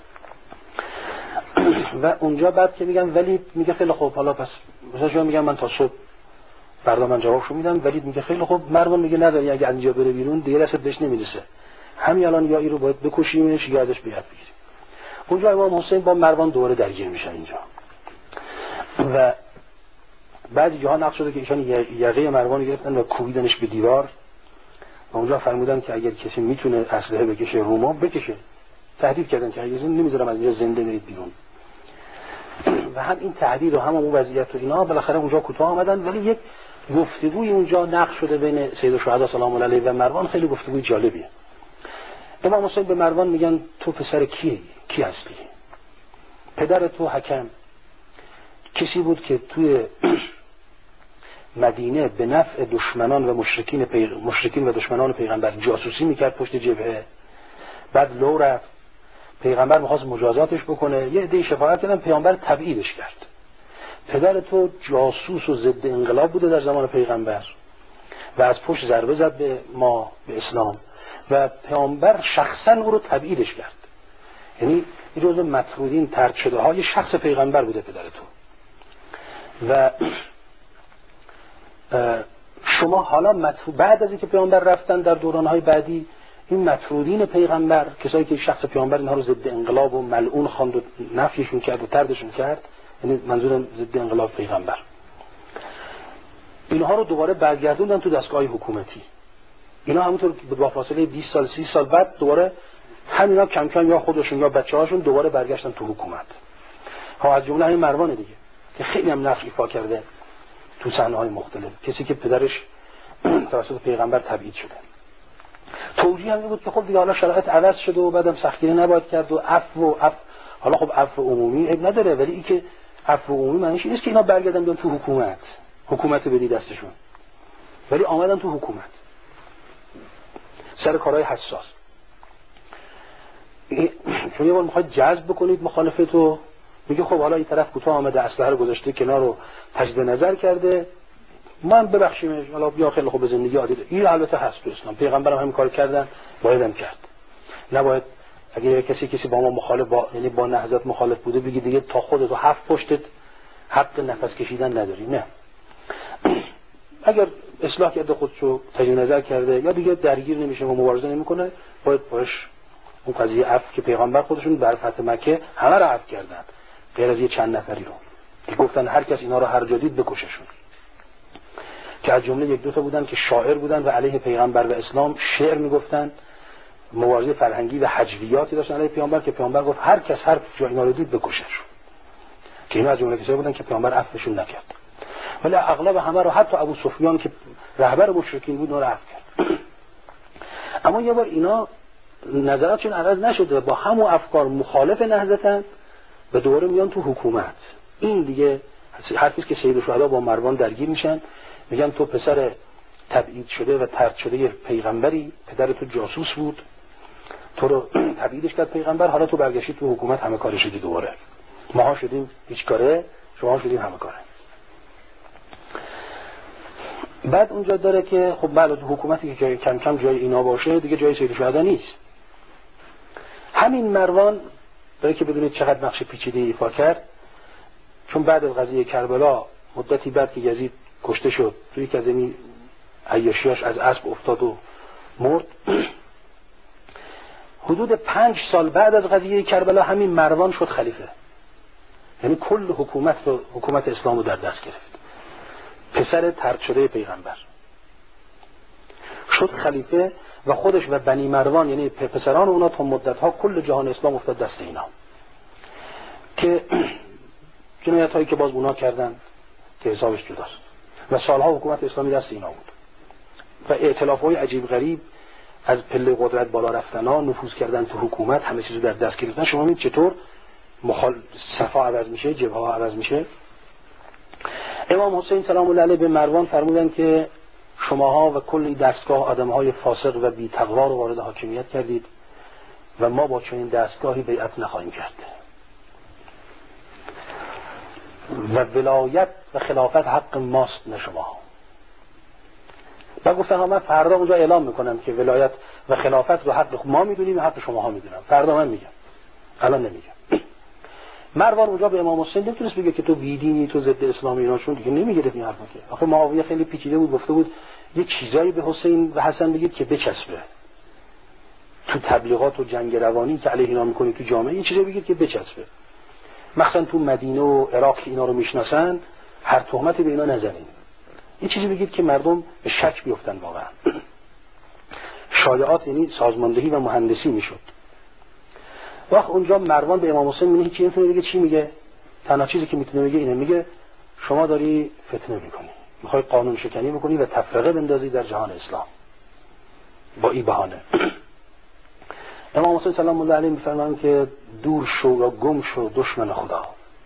و اونجا بعد که میگن ولید میگه خیلی خوب، حالا پس مثلا شما میگن من تا صبح فردا من جوابشو میدم. ولید میگه خیلی خوب. مروان میگه نداری، اگه اینجا بره بیرون دیگه دست بهش نمیرسه، همین الان یا این رو باید بکشیمش یا ازش بیعت بگیریم. اونجا امام حسین با مروان دوباره درگیر میشن اینجا و بعضی جاها نقل شده که ایشان یقه مروان رو گرفتن و کوبیدنش به دیوار و اونجا فرمودن که اگر کسی میتونه اسلحه بکشه روما بکشه. تهدید کردن که اگر نمیذارم از اینجا زنده برید بیرون. و هم این تهدید و هم اون وضعیت و اینا بالاخره اونجا کوتاه آمدن. ولی یک گفتگوی اونجا نقل شده بین سید الشهدا سلام الله علیه و مروان، خیلی گفتگوی جالبیه. امام حسین به مروان میگن تو پسر کیه؟ کی هستی؟ پدر تو حکم کسی بود که توی مدینه به نفع دشمنان و مشرکین و دشمنان پیغمبر جاسوسی میکرد پشت جبهه. بعد لو رفت، پیغمبر میخواست مجازاتش بکنه، یه عده شفاعت کردن، پیغمبر تبعیدش کرد. پدر تو جاسوس و ضد انقلاب بوده در زمان پیغمبر و از پشت ضربه زد به ما، به اسلام، و پیامبر شخصا او رو تبعیدش کرد. یعنی این جزء مطرودین طرد شده های شخص پیغمبر بوده پدر تو. و شما حالا بعد از اینکه پیامبر رفتن در دورانهای بعدی، این مطرودین پیغمبر، کسایی که شخص پیامبر اینها رو ضد انقلاب و ملعون خواند و نفیشون کرد و طردشون کرد، یعنی منظورم ضد انقلاب پیغمبر، اینها رو دوباره برگردوندن تو دستگاه حکومتی. اینا همونطور با فاصله 20 سال 30 سال بعد دوباره همینا کم کم یا خودشون یا بچه‌هاشون دوباره برگشتن تو حکومت. ها از جمله همین مروان دیگه که خیلی هم نقش ایفا کرده تو صحنه‌های مختلف، کسی که پدرش توسط پیغمبر تبعید شده. توجیه هم بود که خب دیگه حالا شرایط عوض شده و بعدم سختگیری نباید کرد و عفو حالا خب عفو عمومی عیب نداره، ولی این که عفو عمومی معنیش نیست که اینا برگردن بیان تو حکومت بدی دستشون، ولی آمدن تو حکومت سر کارهای حساس. شما یه بار میخواید جذب بکنید مخالفتو، میگه خب حالا این طرف کوتاه آمده اسلحه رو گذاشته کنار رو تجدید نظر کرده، من ببخشیمش، حالا بیا خیلی خوب زندگی عادی. این البته هست تو اسلام، پیغمبرم همین کار کردن، بایدم کرد. نباید اگه کسی با ما مخالف یعنی با نهضت مخالف بوده بگی دیگه تا خودتو هفت پشتت حق نفس کشیدن نداری. نه، اگر اصلاح کرده خودشو تجدید نظر کرده یا دیگه درگیر نمیشه و مبارزه نمیکنه، باید باش اون قضیه عفو که پیغمبر خودشون در فتح مکه همه رو عفو کردن غیر از یه چند نفری رو که گفتن هر کس اینا رو هر جا دید بکششون، که از جمله یک دو تا بودن که شاعر بودن و علیه پیغمبر و اسلام شعر میگفتن، مبارزه فرهنگی و حجویاتی داشتن علیه پیغمبر که پیغمبر گفت هر کس هر جا اینا رو دید بکششون، که اینا از جمله کسایی بودن که پیغمبر عفوشون نکرد. ولی اغلب همه رو، حتی ابو سفیان که رهبر مشرکین بود، رو عفو کرد. اما یه بار اینا نظراتشون عوض نشده، با همون افکار مخالف نهضتن و دوباره میان تو حکومت. این دیگه حرفی که سید الشهدا با مروان درگیر میشن، میگن تو پسر تبعید شده و طرد شده پیغمبری، پدر تو جاسوس بود، تو رو تبعیدش کرد پیغمبر، حالا تو برگشتی تو حکومت همه کاره شدی دوباره، ماها شدیم هیچ کاره، شما شدیم همه کاره. بعد اونجا داره که خب بعد حکومتی که کم کم جای اینا باشه دیگه جای سید شهدا نیست. همین مروان داره که بدونید چقدر نقش پیچیده ایفا کرد، چون بعد از قضیه کربلا مدتی بعد که یزید کشته شد، توی یک از این عیاشیاش از اسب افتاد و مرد، حدود 5 سال بعد از قضیه کربلا همین مروان شد خلیفه. یعنی کل حکومت اسلام رو در دست گرفت. پسر طرد شده پیغمبر شد خلیفه و خودش و بنی مروان یعنی پسران اونا تا مدتها کل جهان اسلام افتاد دست اینا، که جنایت هایی که باز اونا کردن که حسابش جداست و سالها حکومت اسلامی دست اینا بود و ائتلاف های عجیب غریب از پله قدرت بالا رفتن ها، نفوذ کردن تو حکومت، همه چیزو در دست گرفتن. شما میبینید چطور صفا عوض میشه، جبهه ها عوض میشه. امام حسین سلام الله علیه به مروان فرمودن که شماها و کل دستگاه آدمهای فاسق و بی تقوا رو وارد حاکمیت کردید و ما با چنین دستگاهی بیعت نخواهیم کرد و ولایت و خلافت حق ماست نه شماها. و گفتن من فردا اونجا اعلام میکنم که ولایت و خلافت رو حق ما میدونیم و حق شماها میدونم، فردا من میگم، الان نمیگم. مروان اونجا به امام حسین نمیتونست بگه که تو بیدینی، تو ضد اسلام، اینا چون دیگه نمیگرفت این حرفا که. آخه معاویه خیلی پیچیده بود، گفته بود یه چیزایی به حسین و حسن بگید که بچسبه. تو تبلیغات و جنگ روانی که علیه اینا میکنید تو جامعه، این چیزایی بگید که بچسبه. مثلا تو مدینه و عراق اینا رو میشناسن، هر تهمتی به اینا نزنید. این چیزی بگید که مردم به شک بیفتن واقعا. شایعات یعنی سازماندهی و مهندسی میشد. وقت اونجا مروان به امام حسین میگه چی نمیتونه بگه، چی میگه؟ تنها چیزی که میتونه بگه اینه، میگه شما داری فتنه میکنی، میخوای قانون شکنی بکنی و تفرقه بندازی در جهان اسلام با این بهانه. امام حسین سلام الله علیه میفرمایند که دور شو و گم شو دشمن خدا.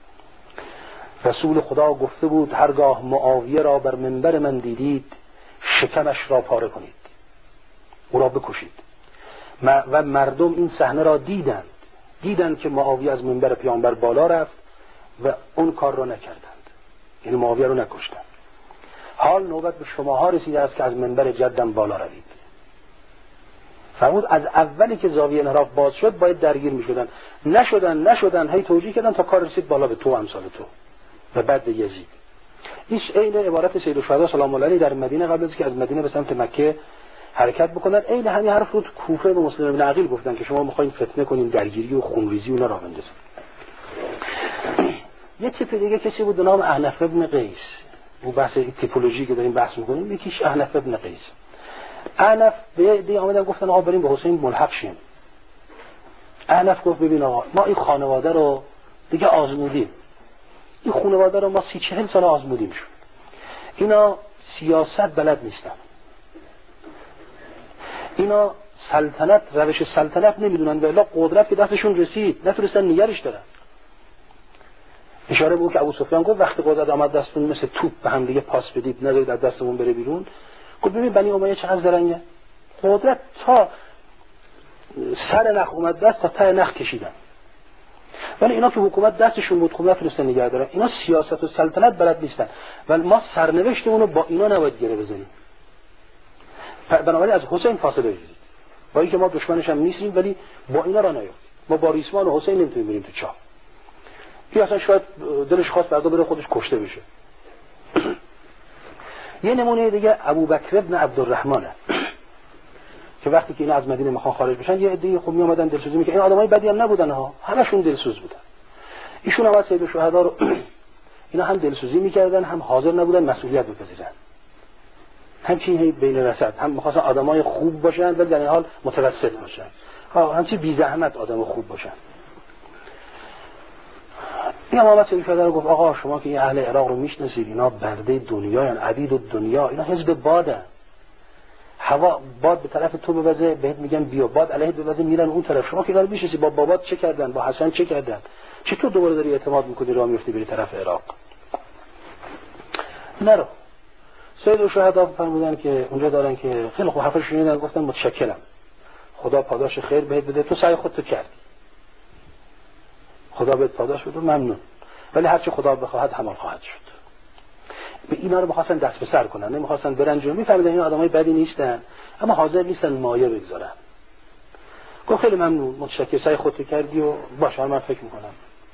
رسول خدا گفته بود هرگاه معاویه را بر منبر من دیدید شکمش را پاره کنید، او را بکشید. و مردم این صحنه را دیدند که معاویه از منبر پیامبر بالا رفت و اون کار را نکردند، یعنی معاویه رو نکشتند. حال نوبت به شماها رسیده است که از منبر جدم بالا روید. فرمود از اولی که زاویه انحراف باز شد باید درگیر می‌شدن، نشدن هی توجیه کردن تا کار رسید بالا به تو امثال تو و بعد به یزید. این عین عبارت سید الشهدا سلام الله علیه در مدینه قبل از که از مدینه به سمت مکه حرکت بکنن، عین همین حرف رو کوفه به مسلم ابن عقیل گفتن که شما می‌خواید فتنه کنین، درگیری و خونریزی و اینا را بندازید. یه تیپ دیگه کسی بود به نام احنف ابن قیس. اون بحث تیپولوژی که داریم بحث می‌کنیم، یکیش احنف ابن قیس. احنف به دی آمدن گفتن آقا بریم به حسین ملحق شیم. احنف گفت ببین آقا ما این خانواده رو دیگه آزمودیم، این خانواده رو ما 30-40 سال آزمودیم شد، اینا سیاست بلد نیستن، اینا سلطنت، روش سلطنت نمیدونن، ولی قدرت که دستشون رسید نتونستن نگرش دارن. اشاره بود که ابو سفیان گفت وقتی قدرت آمد دستتون مثل توپ به هم دیگه پاس بدید، نذارید از دستمون بره بیرون. گفت ببین بنی امیه چقدر زرنگه، قدرت تا سر نخ اومد دست تا ته نخ کشیدن، ولی اینا که حکومت دستشون بود خوب نتونستن نگه دارن. اینا سیاست و سلطنت بلد نیستن، ولی ما سرنوشتمون رو با اینا نباید گره بزنیم. بنابراین از حسین فاصله بگیرید، با اینکه ما دشمنش هم نیستیم ولی با اینا را نیافتیم. ما با ریسمان و حسین نمیتونیم بریم تو چاه. این اصلا شاید دلش خواست فردا بره خودش کشته بشه. یه نمونه دیگه ابوبکر ابن عبدالرحمنه که وقتی که اینا از مدینه میخوان خارج بشن یه عده‌ای خب میومدن دلسوزی میکنن. این آدمای بدی هم نبودن ها، همشون دلسوز بودن. ایشون هم از سید الشهدا رو اینا هم دلسوزی میکردن، هم حاضر نبودن مسئولیت بپذیرن، همچین بین رسد، هم میخواستن آدمای خوب باشن ولی در این حال متوسط باشن، همچین بی زحمت آدم خوب باشن. این امام سید الشهدا رو گفت آقا شما که این اهل عراق رو میشناسید، اینا برده دنیایان، عبید الدنیا، اینا حزب بادن، هوا باد به طرف تو بوزه بهت میگن بیا، باد علیه بوزه میرن اون طرف. شما که اینا رو میشناسی، با بابات چه کردن، با حسن چه کردن، چطور دوباره داری اعتماد میکنی راه میفتی بری طرف عراق؟ نرو. سید الشهدا فرمودن که اونجا دارن که خیلی خوب حرفش شنیدن، گفتن متشکرم، خدا پاداش خیر بهت بده، تو سعی خودت کردی، خدا بهت پاداش بده، ممنون، ولی هرچی خدا بخواهد همان خواهد شد. به اینا رو می‌خواستن دست به سر کنن، نمی‌خواستن برنجون، می‌فهمیدن این آدمای بدی نیستن اما حاضر نیستن مایه بگذارن. گفت خیلی ممنون، متشکرم، سعی خودت کردی و باشه من فکر می‌کنم.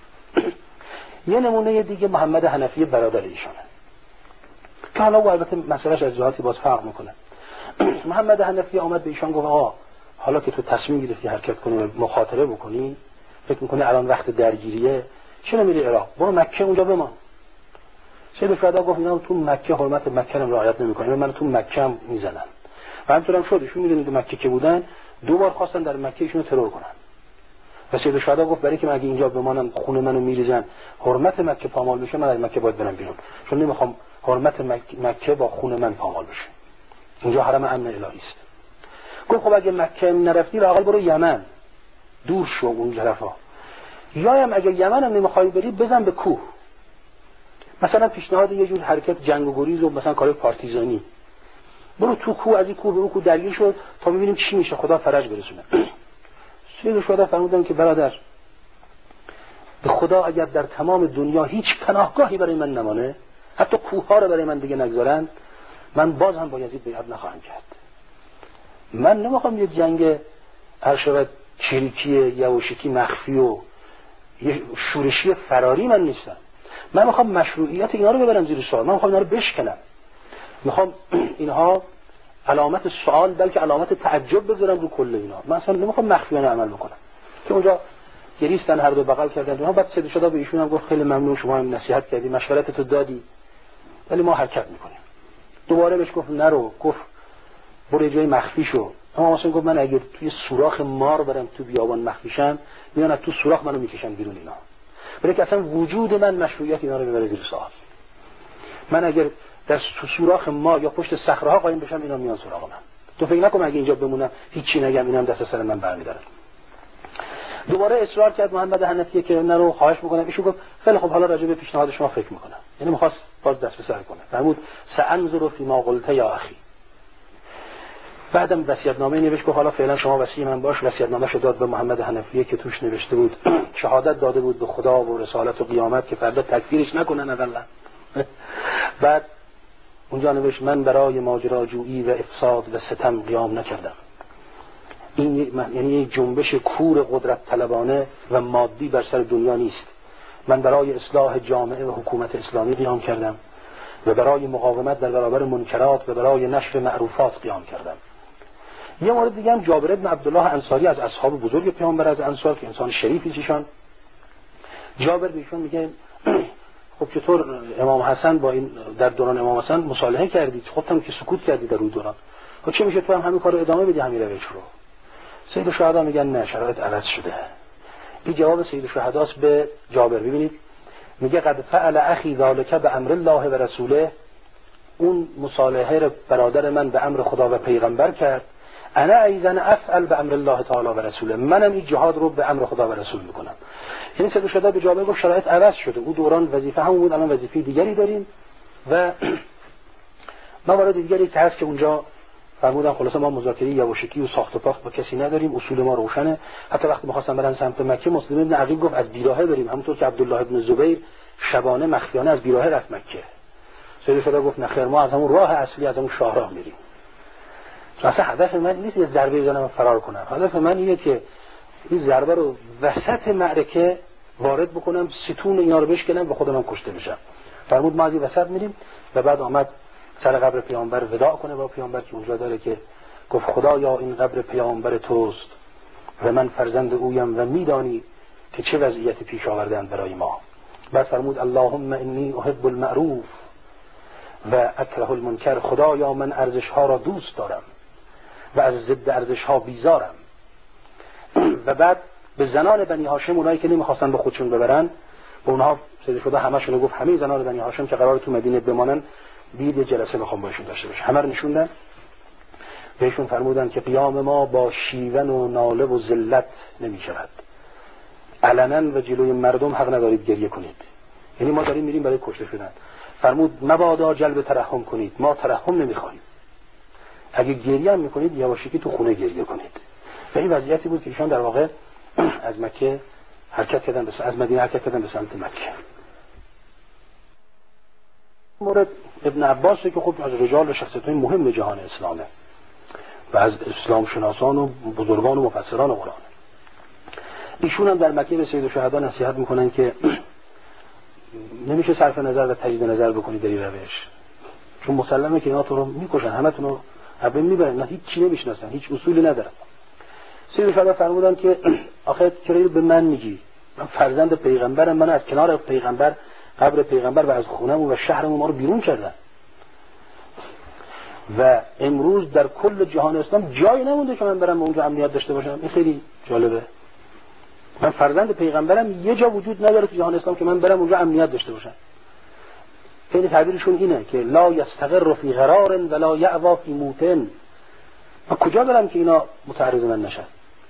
یه نمونه دیگه محمد حنفی برادر ایشونه که حالا او البته مسئلهش از جهاتی باز فرق میکنه. محمد حنفی آمد به ایشان گفت آقا حالا که تو تصمیم گرفتی حرکت کنی و مخاطره بکنی، فکر میکنی الان وقت درگیریه، چرا میری عراق؟ برو مکه اونجا بمان. سید الشهدا گفت اینا تو مکه حرمت مکه رو رعایت نمیکنن، من تو مکه هم میزنن. و همینطورم شد، ایشون میدونید که مکه که بودن دو بار خواستن در مکه ایشونو ترور کنن. و سید الشهدا گفت برای که من اگه اینجا بمانم خون منو میریزن، حرمت مکه پامال بشه، من از مکه باید برم بیرون، چون نمیخوام حرمت مکه با خون من پامال بشه. اینجا حرم امن الهی است. گفت خب اگه مکه نرفتی لااقل برو یمن، دور شو اون طرفا، یا هم اگه یمن هم نمیخوای بری بزن به کوه، مثلا پیشنهاد یه جور حرکت جنگ و گریز و مثلا کار پارتیزانی، برو تو کوه، از این کوه به اون کوه درگیر شد تا ببینیم چی میشه، خدا فرج برسونه. سید الشهدا فرمودن که برادر به خدا اگر در تمام دنیا هیچ پناهگاهی برای من نمانه، حتی کوه ها رو برای من دیگه نگذارن، من باز هم با یزید بیعت نخواهم کرد. من نمیخوام یه جنگ هر چریکی یواشکی مخفی و یه شورشی فراری من نیستم. من میخوام مشروعیت اینا رو ببرم زیر سوال، من میخوام اینا رو بشکنم، میخوام اینها علامت سوال بلکه علامت تعجب بذارم رو کل اینا. من اصلا نمیخوام مخفیانه عمل بکنم. که اونجا گریستن، هر دو بغل کردن. اونها بعد سید الشهدا به ایشون هم گفت خیلی ممنون، شما هم نصیحت کردی، مشورتتو دادی، ولی ما حرکت میکنیم. دوباره بهش گفت نرو، گفت برو جای مخفی شو. اما مثلا گفت من اگه توی سوراخ مار برم تو بیابان مخفی شم، میان تو سوراخ منو میکشن بیرون اینا. برای که اصلا وجود من مشروعیت اینا رو ببره زیر سوال. من اگر در سوراخ مار یا پشت صخره‌ها قایم بشم، اینا میان سراغ من. تو فکر نکن اگه اینجا بمونم هیچی نگم اینم دست سر من برمی‌دارن. دوباره اصرار کرد محمد حنفی که نرو، خواهش میکنم. ایشون گفت خیلی خب حالا راجع به پیشنهاد شما فکر میکنم. یعنی میخواست باز دست به سر کنه. فرمود سأنظر فی ما قلت یا اخی. بعدم وصیت‌نامه نوشت، گفت حالا فعلا شما وصی من باش. وصیت‌نامه‌شو داد به محمد حنفی که توش نوشته بود شهادت داده بود به خدا و رسالت و قیامت که فردا تکفیرش نکنن اولا. بعد اونجا نوشت من برای ماجراجویی و افساد و ستم قیام نکردم. این یعنی یک جنبش کور قدرت طلبانه و مادی بر سر دنیا نیست. من برای اصلاح جامعه و حکومت اسلامی قیام کردم و برای مقاومت در برابر منکرات و برای نشر معروفات قیام کردم. یه مورد دیگه هم جابر بن عبدالله انصاری از اصحاب بزرگ پیامبر از انصار که انسان شریفی ایشان، جابر بهشون میگه خب چطور امام حسن با این در دوران امام حسن مصالحه کردید، خودت هم که سکوت کردی در اون دوران، خب چه میشه تو هم همین کارو ادامه بدی همین روش رو؟ سید الشهدا میگن نه، شرایط عوض شده. این جواب سید الشهداست به جابر. ببینید میگه قد فعل اخی ذلک بامر الله و رسوله، اون مصالحه رو برادر من به امر خدا و پیغمبر کرد. انا ایزن افعل بامر الله تعالی و رسوله، منم این جهاد رو به امر خدا و رسول میکنم. یعنی سید الشهدا به جابر گفت شرایط عوض شده، اون دوران وظیفه همون بود، الان وظیفه دیگری داریم و موارد دیگری که هست که اونجا فرمودن خلاصه ما مذاکره یواشکی و ساخت و پاخت با کسی نداریم، اصول ما روشنه. حتی وقتی می‌خواستن برن سمت مکه، مسلم بن عقیل گفت از بیراهه بریم، همونطور که عبدالله بن زبیر شبانه مخفیانه از بیراهه رفت مکه. سید الشهدا گفت نخیر، ما از همون راه اصلی، از همون شاهراه میریم. اصلا هدف من نیست یه ضربه بزنم و فرار کنم، هدف من اینه که این ضربه رو وسط معرکه وارد بکنم، ستون اینا رو بشکنم و خودم کشته بشم. فرمود ما از این وسط میریم و بعد آمد سر قبر پیامبر وداع کنه با پیامبر که اونجا داره که گفت خدایا این قبر پیامبر توست و من فرزند اویم و میدانی که چه وضعیتی پیش آوردند برای ما. بعد فرمود اللهم انی احب المعروف و اکره المنکر، خدایا من ارزش ها را دوست دارم و از ضد ارزش ها بیزارم. و بعد به زنان بنی هاشم، اونایی که نمیخواستن به خودشون ببرن، به اونها سید شده همشون گفت همه زنان بنی هاشم که قرار تو مدینه بمانن دید جلسه میخوام باشون داشته باشه، همه رو نشوندن. بهشون فرمودن که قیام ما با شیون و ناله و ذلت نمی شود، علنا و جلوی مردم حق ندارید گریه کنید. یعنی ما داریم میریم برای کشته شدن. فرمود مبادا جلب ترحم کنید، ما ترحم نمیخوایم، اگه گریه هم میکنید یواشکی تو خونه گریه کنید. و این وضعیتی بود که ایشان در واقع از مکه حرکت کردن از مدینه حرکت کردن به سمت مکه. مورد ابن عباس که خب از رجال و شخصیت‌های مهم جهان اسلامه و از اسلام شناسان و بزرگان و مفسران قرآن. ایشون هم در مکه به سید الشهدا نصیحت میکنن که نمیشه صرف نظر و تجدید نظر بکنید در این روش، چون مسلمه که اینا تو رو میکشن، همتون رو حبه میبرن، نه هیچ چی نمیشناسن، هیچ اصولی ندارن. سید الشهدا فرمودن که آخه چرا به من میگی؟ من فرزند پیغمبرم، من از کنار پیغمبر، قبر پیغمبر و از خونمون و شهرمون ما رو بیرون کردن و امروز در کل جهان اسلام جایی نمونده که من برم اونجا امنیت داشته باشم. این خیلی جالبه. من فرزند پیغمبرم، یه جا وجود نداره تو جهان اسلام که من برم اونجا امنیت داشته باشم. خیلی تعبیرشون اینه که لا یستقر فی قرار ولا یعوا فی موطن. من کجا برم که اینا متعرض من نشن؟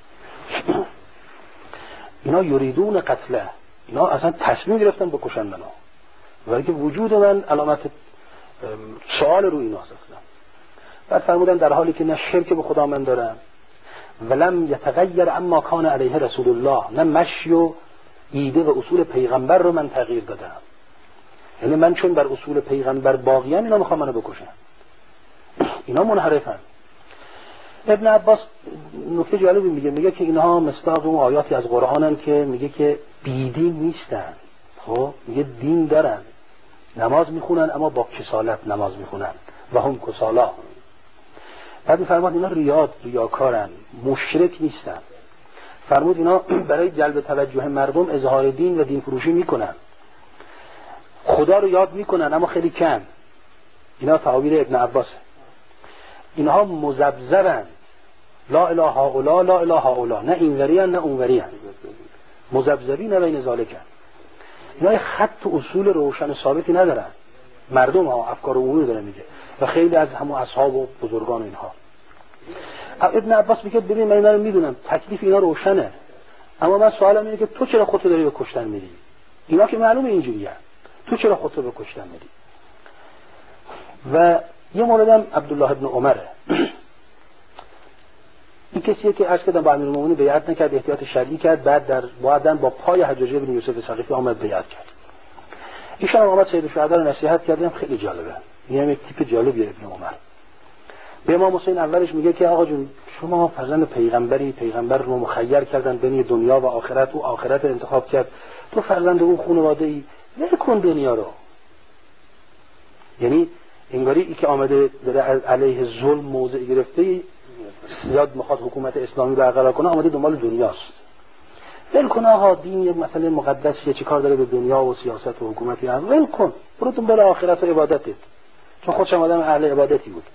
اینا یریدون قتله، اینا اصلا تصمیم گرفتن بکشن منو، ولی که وجود من علامت سوال رو ایناست اصلا. بعد فرمودن در حالی که نه شرک به خدا من دارم ولم یتغیر اما کان علیه رسول الله، نه مشی و ایده و اصول پیغمبر رو من تغییر دادم، یعنی من چون بر اصول پیغمبر باقیم اینا میخوام منو بکشن، اینا منحرفن. ابن عباس نکته جالبی میگه که اینها مصداق اون آیاتی از قرآنن که میگه که بیدین نیستن، خب میگه دین دارن، نماز میخونن اما با کسالت نماز میخونن و هم کسالا. بعد میفرماد اینا ریاکارن، مشرک نیستن. فرمود اینا برای جلب توجه مردم اظهار دین و دین فروشی میکنن، خدا رو یاد میکنن اما خیلی کم. اینا تعابیر ابن عباسه. اینها مذبذبن، لا اله هؤلاء لا اله هؤلاء، نه اینوریان نه اونوریان، مذبذبین بین ذالک. اینا خط و اصول روشن ثابتی ندارن، مردم ها افکار عمومی داره میگه و خیلی از همون اصحاب و بزرگان اینها. ابن عباس میگه ببین من اینا رو میدونم، تکلیف اینا روشنه، اما من سوالم اینه که تو چرا خودت داری به کشتن میری؟ اینا که معلومه اینجوریه، تو چرا خودت به کشتن میری؟ و یه موردم عبدالله ابن عمره. این کسیه که عرض کردم با امیرالمومنین بیعت نکرد، احتیاط شرعی کرد، بعدن با پای حجاج بن یوسف ثقفی آمد بیعت کرد. ایشان هم آمد سید الشهدا رو نصیحت کردن، خیلی جالبه. این یک تیپ جالبیه ابن عمر. به امام حسین اولش میگه که آقا جون شما فرزند پیغمبری، پیغمبر رو مخیر کردن بین دنیا و آخرت، او آخرت رو انتخاب کرد، تو فرزند اون خانواده ای، ول کن دنیا رو. یعنی انگاری ای که آمده داره علیه ظلم موضع گرفته، زیاد میخواد حکومت اسلامی برقرار کنه، آمده دنبال دنیاست. ول کن آقا دین یک مسئله مقدسیه، چیکار داره به دنیا و سیاست و حکومتی؟ ول کن، برو دنبال آخرت و عبادتت، چون خودش آدم اهل عبادتی بود.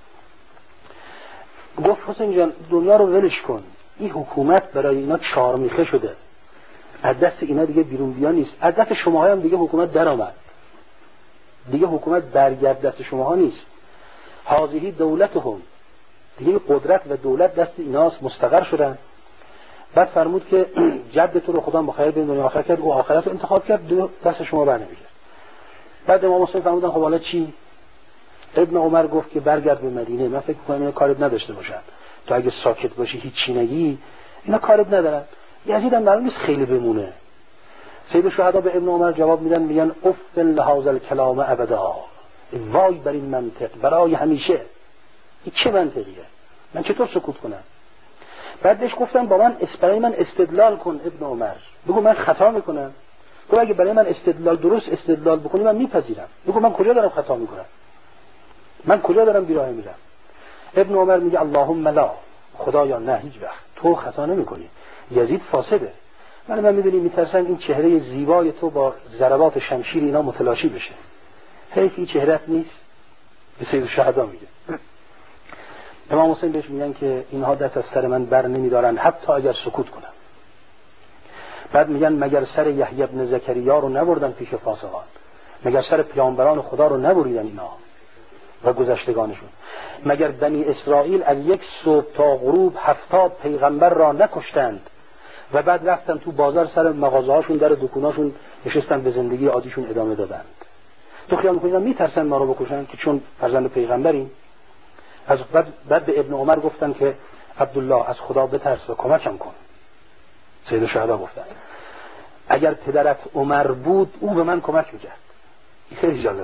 گفت حسین جان دنیا رو ولش کن، این حکومت برای اینا چارمیخه شده، از دست اینا دیگه بیرون بیا نیست، از دست شما هم دیگه حکومت در آمد، دیگه حکومت برگرد دست شماها نیست. هذه دولتهم، دیگه قدرت و دولت دست ایناست، مستقر شدن. بعد فرمود که جد تو رو خدا بخیر بین دنیا آخرت کرد، او آخرت رو انتخاب کرد، دست شما بر نمیگرد. بعد امام حسین فرمودن خب حالا چی؟ ابن عمر گفت که برگرد به مدینه، من فکر می‌کنم اینا کارت نداشته باشن، تو اگه ساکت باشی هیچ چی نگی اینا کارت ندارن. یزید هم معلوم نیست خیلی بمونه. سید الشهدا به ابن عمر جواب میدن، میگن اف لهذا الکلام ابدا، وای بر این منطق، برای همیشه. این چه منطقیه؟ من چطور سکوت کنم؟ بعدش گفتم با من برای من استدلال کن ابن عمر، بگو من خطا میکنم، تو اگه برای من درست استدلال بکنی من میپذیرم، بگو من کجا دارم خطا میکنم، من کجا دارم بیراه میرم. ابن عمر میگه اللهم لا، خدایا نه هیچ وقت، تو خطا نمیکنی، یزید فاسده، من میدونی میترسم این چهره زیبای تو با ضربات شمشیر اینا متلاشی بشه، حیف این چهرهت نیست. به سید الشهدا میگه. امام حسین بهش میگن که اینها دست از سر من بر نمیدارن حتی اگر سکوت کنم. بعد میگن مگر سر یحیی بن زکریا رو نبردن پیش فاسقان، مگر سر پیامبران خدا رو نبریدن اینا و گذشتگانشون، مگر بنی اسرائیل از یک صبح تا غروب 70 پیغمبر را نکشتند و بعد رفتن تو بازار سر مغازه هاشون در دکوناشون نشستن به زندگی عادیشون ادامه دادند. تو خیال می‌کنی میترسن ما رو بکشن که چون فرزند پیغمبریم؟ از بعد به ابن عمر گفتن که عبدالله از خدا بترس و کمکم کن. سید الشهدا گفتن اگر پدرت عمر بود او به من کمک میکرد. این خیلی جالبه.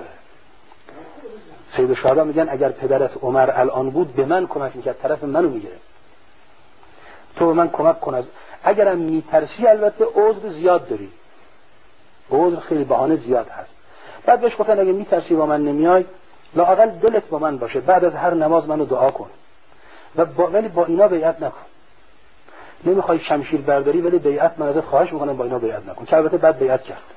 سید الشهدا میگن اگر پدرت عمر الان بود به من کمک میکرد، طرف منو میگیره. تو به من کمک کن. اگرم میترسی البته عذر زیاد داری، عذر خیلی بهانه زیاد هست. بعد بهش گفتن اگه میترسی با من نمیای لااقل دلت با من باشه، بعد از هر نماز منو دعا کن ولی با اینا بیعت نکن. نمیخوای شمشیر برداری ولی بیعت من ازت خواهش میکنم با اینا بیعت نکن، که البته بعد بیعت کرد.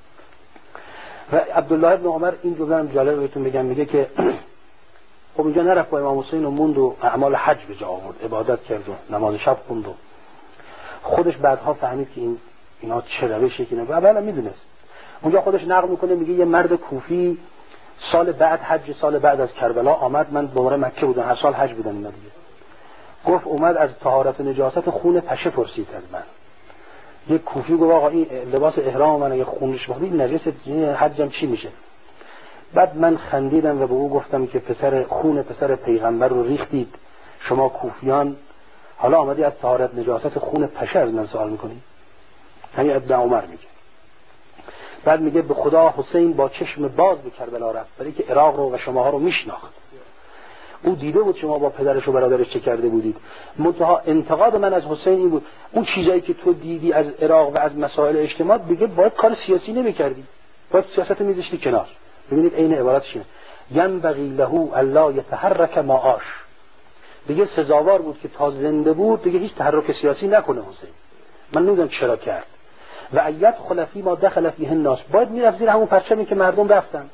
و عبدالله ابن عمر این جمله هم جالب بهتون بگم، میگه که خب اینجا نرفت با امام حسین و موند و اعمال حج به جا آورد، عبادت کرد و نماز شب خوند و خودش بعدها فهمید که اینا چه روشی که نه، اولا میدونست. اونجا خودش نقل میکنه میگه یه مرد کوفی سال بعد حج، سال بعد از کربلا آمد، من دوباره مکه بودم، هر سال حج بودم اینا دیگه. گفت اومد از طهارت نجاست خون پشه پرسید از من. یک کوفی گفت آقا این لباس احرام من اگه خونش بخوری نجس حجم چی میشه؟ بعد من خندیدم و به او گفتم که خون پسر پیغمبر رو ریختید شما کوفیان، حالا آمدی از طهارت نجاست خون پشه از من سوال میکنی؟ همین ابن عمر میگه. بعد میگه به خدا حسین با چشم باز به کربلا رفت، برای که عراق رو و شماها رو میشناخت. او دیده بود شما با پدرش و برادرش چه کرده بودید. منتها انتقاد من از حسین این بود اون چیزایی که تو دیدی از عراق و از مسائل اجتماع دیگه باید کار سیاسی نمی‌کردی، باید سیاست می‌ذاشتی کنار. ببینید عین عبارتش اینه، ینبغی له الا یتحرک ما عاش. دیگه سزاوار بود که تا زنده بود دیگه هیچ تحرک سیاسی نکنه حسین. من نمیدونم چرا کرد. و ایت خلفی ما دخل فیه الناس، باید میرفت زیر همون پرچمی که مردم رفتن.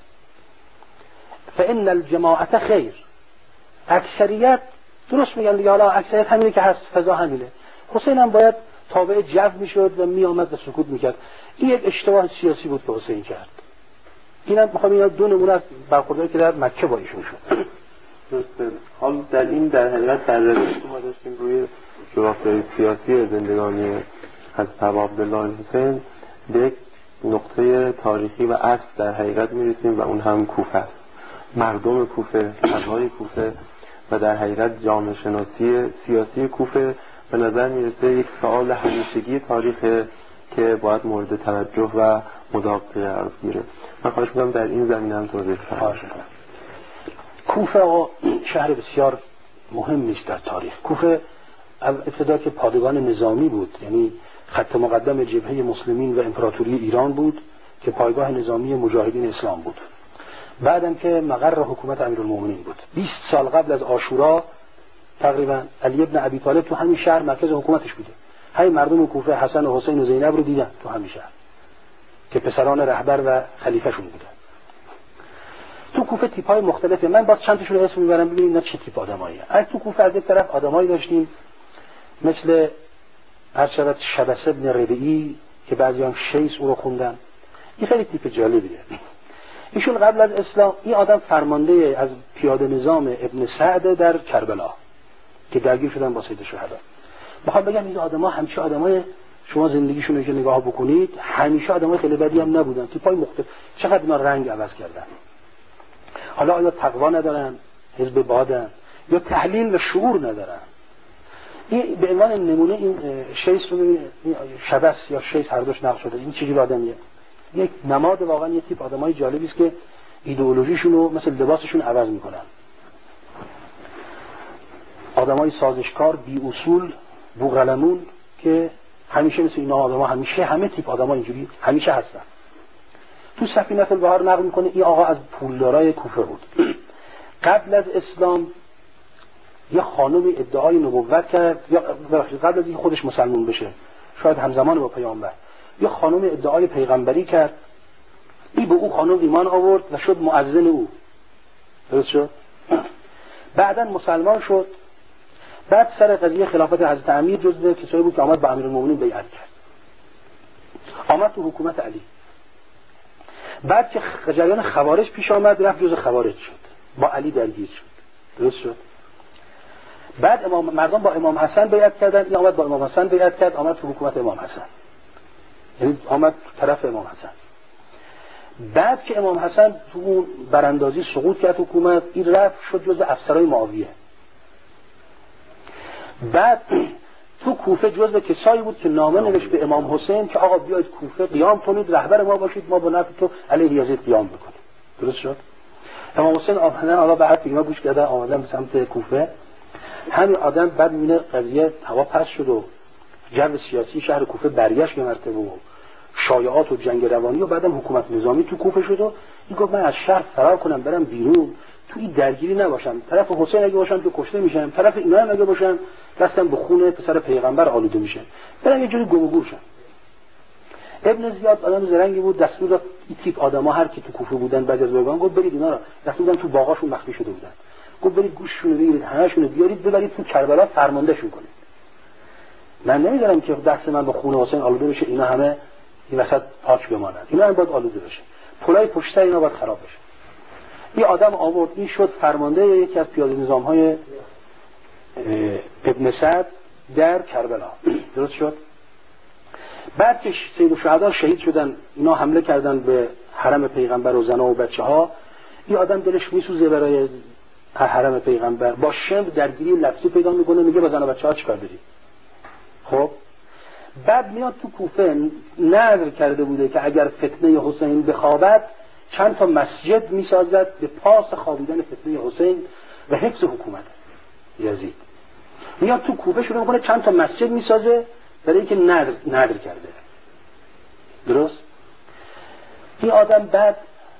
فان الجماعه خیر، اکثریت درست میگن دیگه، حالا اکثریت همینه که هست، فضا همینه. حسین هم باید تابع جو میشد و میآمد و سکوت میکرد. این یک اشتباه سیاسی بود که حسین کرد. اینم میخوام اینا دو نمونه از برخوردی که در مکه با ایشون شد. درسته. حال در حقیقت در روش ما داشتیم روی جغرافیای سیاسی زندگانی حضرت عبدالله حسین به یک نقطه تاریخی و اصل در حقیقت میرسیم و اون هم کوفه است. مردم کوفه، فضای کوفه و در حقیقت جامعه شناسی سیاسی کوفه به نظر میرسه یک سوال همیشگی تاریخ که باید مورد توجه و مداقه قرار گیره. من خواهش می‌کنم در این زمینه هم توضیح فرمایید. کوفه شهر بسیار مهمی است در تاریخ. کوفه ابتدا که پادگان نظامی بود، یعنی خط مقدم جبهه مسلمین و امپراتوری ایران بود که پایگاه نظامی مجاهدین اسلام بود. بعدم که مقر حکومت امیرالمومنین بود. 20 سال قبل از عاشورا تقریبا علی ابن ابی طالب تو همین شهر مرکز حکومتش بوده. همین مردم کوفه حسن و حسین و زینب رو دیدن تو همین شهر که پسران رهبر و خلیفه‌شون بودن. تو کوفه تیپ‌های مختلفه، من باز چند تاشون رو اسم میبرم ببینید اینا چه تیپ آدماییه. از تو کوفه از یک طرف آدمایی داشتیم مثل ارشد شبس ابن ربیعی که بعضیان شیس او رو خوندن. این خیلی تیپ جالبیه. ایشون قبل از اسلام این آدم فرمانده از پیاده نظام ابن سعد در کربلا که درگیر شدن با سید شهدا. میخوام بگم این آدم‌ها همیشه آدمای شما زندگیشون رو که نگاه بکنید همیشه آدمای خیلی بدی هم نبودن. تیپای مختلف، چقدر اینا رنگ عوض کردن. حالا آیا تقوا ندارن، حزب بادن، یا تحلیل و شعور ندارن. این به عنوان نمونه این شیس رو ببینید، شبس یا شیس هر دوش نقش شده. این چه جور آدمیه؟ یک نماد واقعا یه تیپ آدمای جالبی است که ایدئولوژیشون رو مثل لباسشون عوض میکنن. آدمای سازشکار، بی اصول، بوقلمون که همیشه مثل اینا آدما همیشه همه تیپ آدما اینجوری همیشه هستن. تو سفینه البحر نقل میکنه این آقا از پولدارای کوفه بود. قبل از اسلام یه خانمی ادعای نبوت کرد، یا قبل از این خودش مسلمان بشه، شاید همزمان با پیامبر، یه خانم ادعای پیغمبری کرد. این به او خانم ایمان آورد و شد مؤذن او. درست شد؟ بعداً مسلمان شد. بعد سر قضیه خلافت حضرت امیر جزو کسایی بود که آمد با امیرالمومنین بیعت کرد. آمد تو حکومت علی. بعد که جریان خوارج پیش آمد رفت جزو خوارج شد. با علی درگیر شد. درست شد؟ بعد مردم با امام حسن بیعت کردن، این آمد با امام حسن بیعت کرد، آمد تو حکومت امام حسن. یعنی آمد طرف امام حسن. بعد که امام حسن تو اون براندازی سقوط کرد حکومت، این رفت شد جزو افسرهای معاویه. بعد تو کوفه جزو کسایی بود که نامه نوشت به امام حسین که آقا بیاید کوفه قیام کنید، رهبر ما باشید، ما با نفع تو علیه یزید قیام بکنیم. درست شد؟ امام حسین آمدن، حالا به حرف اینا گوش کردن، آمدن به سمت کوفه. همین آدم بعد میونه قضیه هوا پس شد و جو سیاسی شهر کوفه برگشت به مرتبه و شایعات و جنگ روانی و بعدم حکومت نظامی تو کوفه شد و این گفت من از شهر فرار کنم برم بیرون، تو این درگیری نباشم، طرف حسین اگه باشم که کشته میشم، طرف اینا هم اگه باشم دستم به خون پسر پیغمبر آلوده میشه، برم یه جوری گم و گور شم. ابن زیاد آدم زرنگی بود، دستور داد این تیپ آدما هر کی تو کوفه بودن بعضی از بزرگان گفت برید اینا رو، دستور دادن تو باغاشون مخفی شده بودن، گفت برید گوششون رو بگیرید، همه‌شون رو بیارید ببرید تو کربلا فرماندهشون کنید. من نمیذارم که دست من به خون حسین آلوده بشه، اینا همه این وسط پاک بمانند، اینا هم باید آلوده بشه، پلای پشت سر اینا باید خراب بشه. این آدم آورد، این شد فرمانده یکی از پیاده نظام‌های ابن سعد در کربلا. درست شد؟ بعد که سید الشهدا شهید شدن، اینا حمله کردن به حرم پیغمبر و زنا و بچه‌ها، این آدم دلش میسوزه برای حرم پیغمبر، با شم درگیری لفظی پیدا میکنه، میگه با زنا و بچه‌ها چیکار داری؟ خب بعد میاد تو کوفه نظر کرده بوده که اگر فتنه حسین بخوابد چند تا مسجد میسازد به پاس خوابیدن فتنه حسین و حفظ حکومت یزید. میاد تو کوفه شروع میکنه چند تا مسجد میسازه برای اینکه نظر کرده. درست؟ این آدم بعد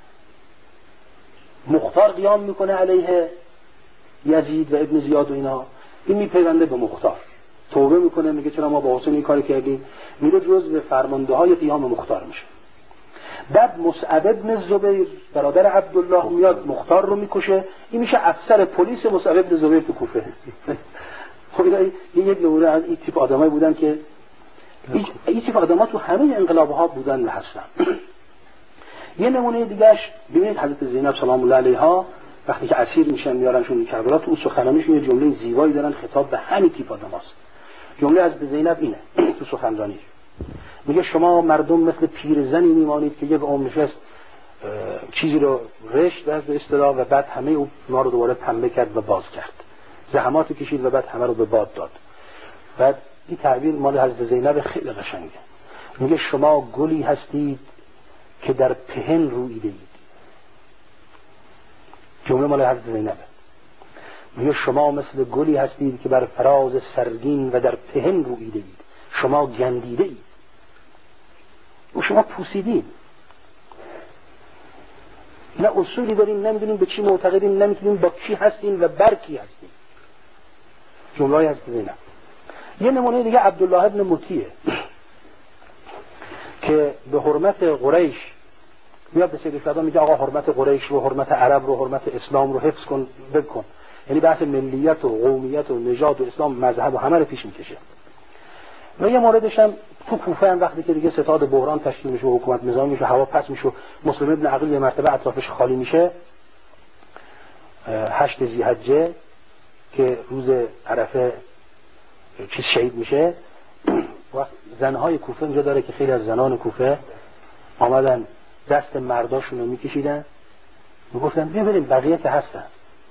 مختار قیام میکنه علیه یزید و ابن زیاد و اینا، این میپیونده به مختار، توبه میکنه، میگه چرا ما با حسین این کاری کردیم، میره جزو فرمانده های قیام مختار میشه. بعد مصعب ابن زبیر برادر عبدالله میاد مختار رو میکشه، این میشه افسر پلیس مصعب ابن زبیر تو کوفه. خب این یک نمونه از این تیپ آدمایی بودن که این تیپ آدم‌ها تو همه انقلاب‌ها بودن و هستن. یه نمونه دیگه‌اش ببینید حضرت زینب سلام الله علیها وقتی که اسیر میشن میارنشون کربلا، تو سخنرانیشون یه جمله زیبایی دارن خطاب به همین تیپ آدماست. جمله از زینب اینه تو سخنرانی، میگه شما مردم مثل پیرزنی میمانید که یک عمر نشست چیزی رو رشت به اصطلاح و بعد همه اونا رو دوباره پنبه کرد و باز کرد، زحمات کشید و بعد همه رو به باد داد. بعد این تعبیر مال حضرت زینب خیلی قشنگه، میگه شما گلی هستید که در پهن رویده اید. جمله مال حضرت زینب. میگه شما مثل گلی هستید که بر فراز سرگین و در پهن رویده اید، شما گندیده اید و شما پوسیدید. نه اصولی داریم، نمیدونیم به چی معتقدیم، نمیدونیم با کی هستیم و بر کی هستیم. جمله حضرت زینب. یه نمونه دیگه عبدالله ابن مطیعه که به حرمت قریش میاد به سید الشهدا میگه آقا حرمت قریش رو، حرمت عرب رو، حرمت اسلام رو حفظ کن بکن، یعنی بحث ملیت و قومیت و نژاد و اسلام مذهب و همه رو پیش میکشه. و یه موردش هم تو کوفه هم وقتی که دیگه ستاد بحران تشکیل میشه و حکومت نظامی میشه، هوا پس میشه، مسلم ابن عقیل یه مرتبه اطرافش خالی میشه، 8 ذی‌حجه که روز عرفه چیز شهید میشه، و زنهای کوفه اینجا داره که خیلی از زنان کوفه آمدن دست مرداشون رو میکشیدن میگفتن بیا بریم بقیه که هستن،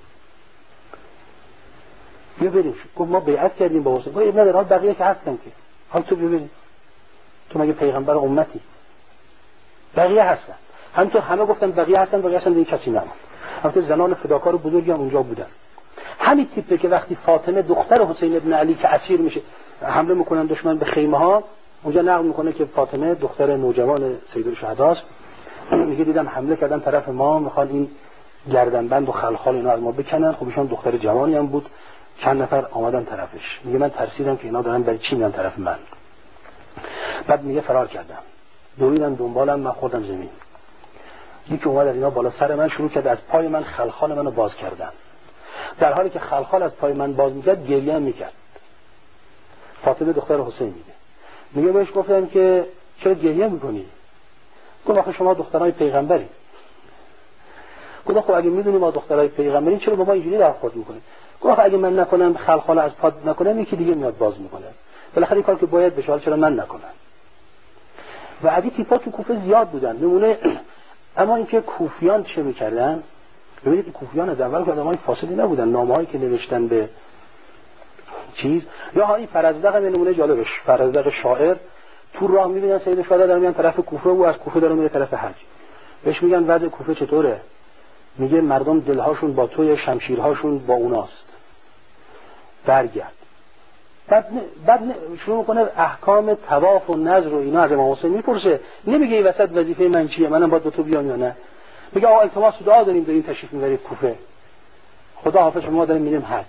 بیا بریم. گفت ما بیعت کردیم با حسین، گفت نداره بقیه که هستن که حال تو بیا بریم، تو مگه پیغمبر امتی؟ بقیه هستن. همینطور همه گفتن بقیه هستن دیگه کسی نموند. همینطور زنان فداکار بزرگی هم اونجا بودن. همین تیپه که وقتی فاطمه دختر حسین ابن علی که اسیر میشه، حمله میکنن دشمن به خیمه ها، اونجا نقل میکنه که فاطمه دختر نوجوان سید الشهداست، میگه دیدم حمله کردن طرف ما، میخوان این گردنبند و خلخال اینا از ما بکنن. خب ایشون دختر جوانی هم بود، چند نفر آمدن طرفش، میگه من ترسیدم که اینا دارن برای چی میان طرف من. بعد میگه فرار کردم، دویدن دنبالم، من خوردم زمین. یکی اومد از اینا بالا سر من شروع کرد از پای من خلخال منو باز کردن. در حالی که خلخال از پای من باز میکرد گریه هم میکرد. فاطمه دختر حسین میگه بهش گفتم که چرا گریه میکنی؟ گفت آخه شما دخترای پیغمبری. گفت خب اگه میدونی ما دخترای پیغمبری چرا با ما اینجوری برخورد میکنی؟ گفت اگه من نکنم خلخال از پا نکنم یکی دیگه میاد باز میکنه، بالاخره این کار که باید بشه، چرا من نکنم؟ و از این تیپا تو کوفه زیاد بودن. نمونه اما اینکه کوفیان چه میکردن؟ ببینید کوفیان از اول که آدمای فاسدی نبودن. نامه‌هایی که نوشتن به چیز، یا این فرزدق هم نمونه جالبش، فرزدق شاعر تو راه میبینن سید شهدا داره میان طرف کوفه و از کوفه داره میره طرف حج. بهش میگن وضع کوفه چطوره؟ میگه مردم دلهاشون با توی، شمشیرهاشون با اوناست، برگرد. بعد شروع میکنه احکام طواف و نذر و اینا از امام حسین میپرسه. نمیگه این وسط وظیفه من چیه، منم باید با تو بیام یا نه. میگه آقا التماس دعا داریم تشریف میبرید کوفه، خدا حافظ شما داریم میریم حج.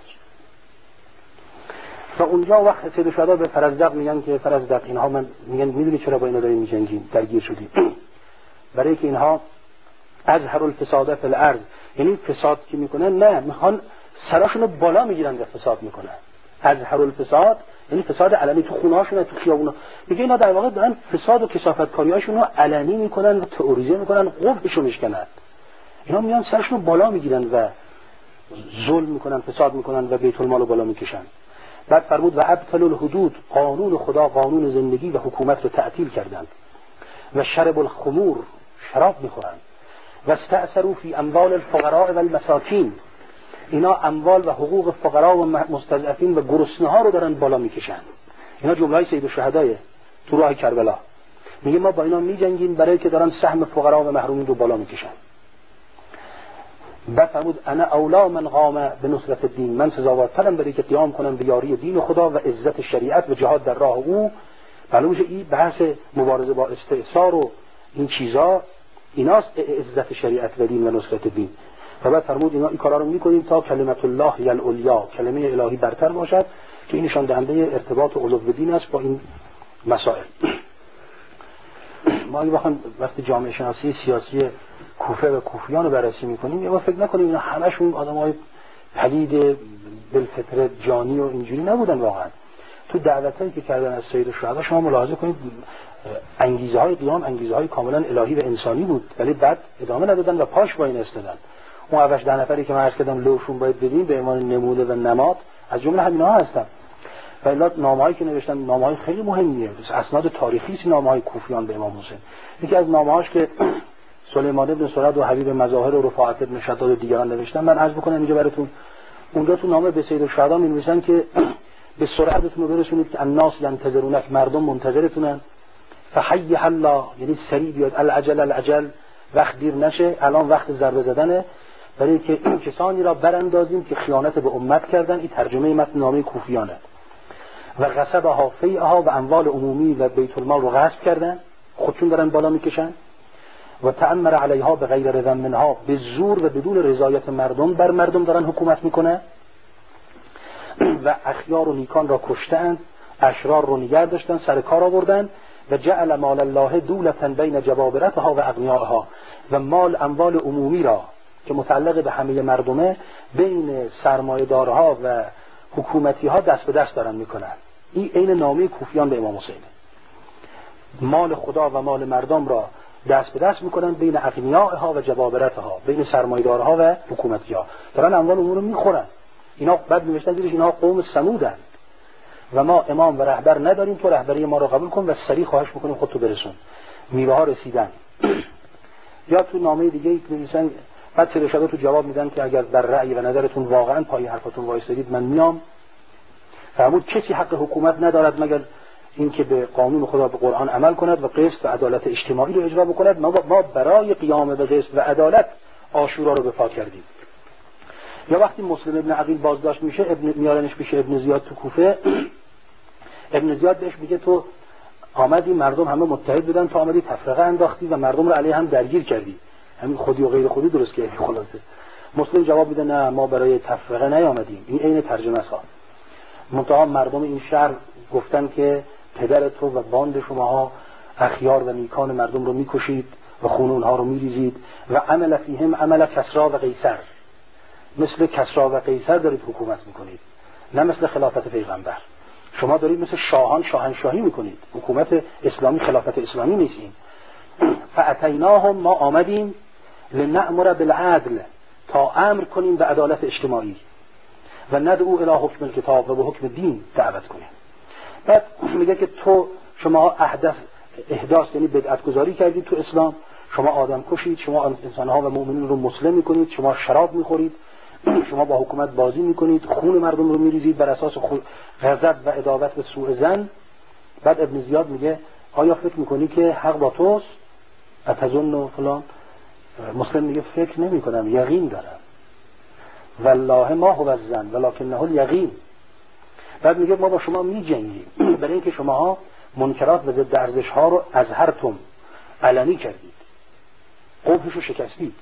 و اونجا وقت سید شهدا به فرزدق میگن که فرزدق اینها، من میگن میدونی چرا با اینا داریم میجنگیم، درگیر شدیم؟ برای که اینها ازهر الفساد فی الارض، یعنی فساد که میکنن نه، میخوان سراشونو بالا میگیرن و فساد میکنن. ازهر الفساد یعنی فساد علنی، تو خونه‌هاشون، تو خیابونا. میگه اینا در واقع دارن فساد و کثافتکاری‌هاشون رو علنی میکنن و تئوریزه میکنن، قبحشو میشکنن. اینا میان سرشونو بالا میگیرن و ظلم میکنن، فساد میکنن و بیت المال رو بالا میکشن. بعد فرمود و ابطل الحدود، قانون خدا، قانون زندگی و حکومت رو تعطیل کردند. و شرب الخمور، شراب میخورن. و استأثروا فی اموال الفقراء و المساکین، اینا اموال و حقوق فقرا و مستضعفین و گرسنه ها رو دارن بالا میکشن. اینا جمله‌های سید الشهدای تو راه کربلا. میگه ما با اینا میجنگیم برای که دارن سهم فقرا و محرومین رو بالا میکشن. بعد فرمود انا اولا من قام به نصرت الدین، من سزاوارترم برای که قیام کنم به یاری دین خدا و عزت شریعت و جهاد در راه او. معلومه این بحث مبارزه با استئثار و این چیزا ایناست، عزت شریعت و دین و نصرت دین. و بعد فرمود این کارا رو میکنیم تا کلمت الله العلیا، کلمه الهی برتر باشد، که این نشان دهنده ارتباط علو دین است با این مسائل. ما وقتی جامعه شناسی سیاسی کوفه و کوفیان رو بررسی میکنیم، یا فکر نکنیم اینا همشون آدمای پلید بالفطره جانی و اینجوری نبودن. واقعا تو دعوتایی که کردن از سید الشهدا شما ملاحظه کنید انگیزه های قیام انگیزه های کاملا الهی و انسانی بود، ولی بعد ادامه ندادن و پاش با این استادن. اون اولش 10 نفری که من عرض کردم لوشون باید بدیم به عنوان نمونه و نماد، از جمله همینا هستن. و الا نامه‌هایی که نوشتن نامه‌های خیلی مهمیه، اسناد تاریخی است نامه‌های کوفیان به امام حسین. یکی از نامه‌هاش که سلیمان بن سرد و حبیب مظاهر و رفاعت بن شداد و دیگران نوشتن، من عرض بکنم اینجا براتون. اونجا تو نامه به سید الشهدا می‌نویسن که به سرعتتون رو برسونید که الناس ینتظرونک، مردم منتظرتونن. فحی الله یعنی سریع بیاد، العجل وقت دیر نشه، الان وقت ضربه زدنه، برای که کسانی را براندازیم که خیانت به امت کردن. این ترجمه متن نامه کوفیانه. و غصبها فیئها و اموال عمومی و بیت المال رو غصب کردن، خودشون دارن بالا میکشن. و تأمر علیها به غیر رضا منها، به زور و بدون رضایت مردم بر مردم دارن حکومت میکنه. و اخیار و نیکان را کشتند، اشرار رو نگه داشتن، سر کار آوردن. و جعل مال الله دولة بین جبابرتها و اغنیائها، و مال اموال عمومی را که متعلق به همه مردمه بین سرمایه‌دارها و حکومتی ها دست به دست دارن میکنن. این عین نامه کوفیان به امام حسین. مال خدا و مال مردم را دست به دست میکنن بین اغنیائها و جبابرتها، بین سرمایه‌دارها و حکومتی ها دارن اموال عمومی رو میخورن. اینا بعد نوشتن زیرش اینها قوم سمودن و ما امام و رهبر نداریم، تو رهبری ما رو قبول کن و سریع خواهش میکنیم خودتو برسون. میوه ها رسیدن. یا تو نامه دیگه میگن بعد سید الشهدا تو جواب میدن که اگر در رأی و نظرتون واقعا پای حرفتون وایسادید من میام. فرمود کسی حق حکومت ندارد مگر اینکه به قانون خدا به قرآن عمل کند و قسط و عدالت اجتماعی رو اجرا بکند. ما برای قیام به قسط و عدالت عاشورا رو به پا کردیم. یا وقتی مسلم ابن عقیل بازداشت میشه، میارنش پیش ابن زیاد تو کوفه، ابن زیاد بهش میگه تو آمدی مردم همه متحد بودن، تو آمدی تفرقه انداختی و مردم رو علیه هم درگیر کردی، همین خودی و غیر خودی درست کردی. خلاصه مسلم جواب میده نه ما برای تفرقه نیامدیم. این عین ترجمه است. منتها مردم این شهر گفتن که پدر تو و باند شماها اخیار و نیکان مردم رو میکشید و خون اونها رو میریزید و عمل فیهم عمل کسرا و قیصر، مثل کسرا و قیصر دارید حکومت میکنید، نه مثل خلافت پیغمبر. شما دارید مثل شاهان شاهنشاهی میکنید. حکومت اسلامی خلافت اسلامی نیستین. فاتیناهم، ما آمدیم لنأمر بالعدل، تا امر کنیم به عدالت اجتماعی و ندعو الی حکم الکتاب، و به حکم دین دعوت کنیم. بعد میگه که شما احداث یعنی بدعت گذاری کردید تو اسلام، شما آدم کشید، شما انسانها و مؤمنین رو مسلم میکنید، شما شراب میخورید، شما با حکومت بازی میکنید، خون مردم رو میریزید بر اساس غضب و عداوت و سوء ظن. بعد ابن زیاد میگه آیا فکر میکنی که حق با توست؟ اتظن و فلان. مسلم میگه فکر نمیکنم، یقین دارم. والله ما هو الظن ولکنه الیقین. بعد میگه ما با شما میجنگیم برای اینکه شماها منکرات و ضد ارزش ها رو اظهرتم، علنی کردید، قبحش رو شکستید،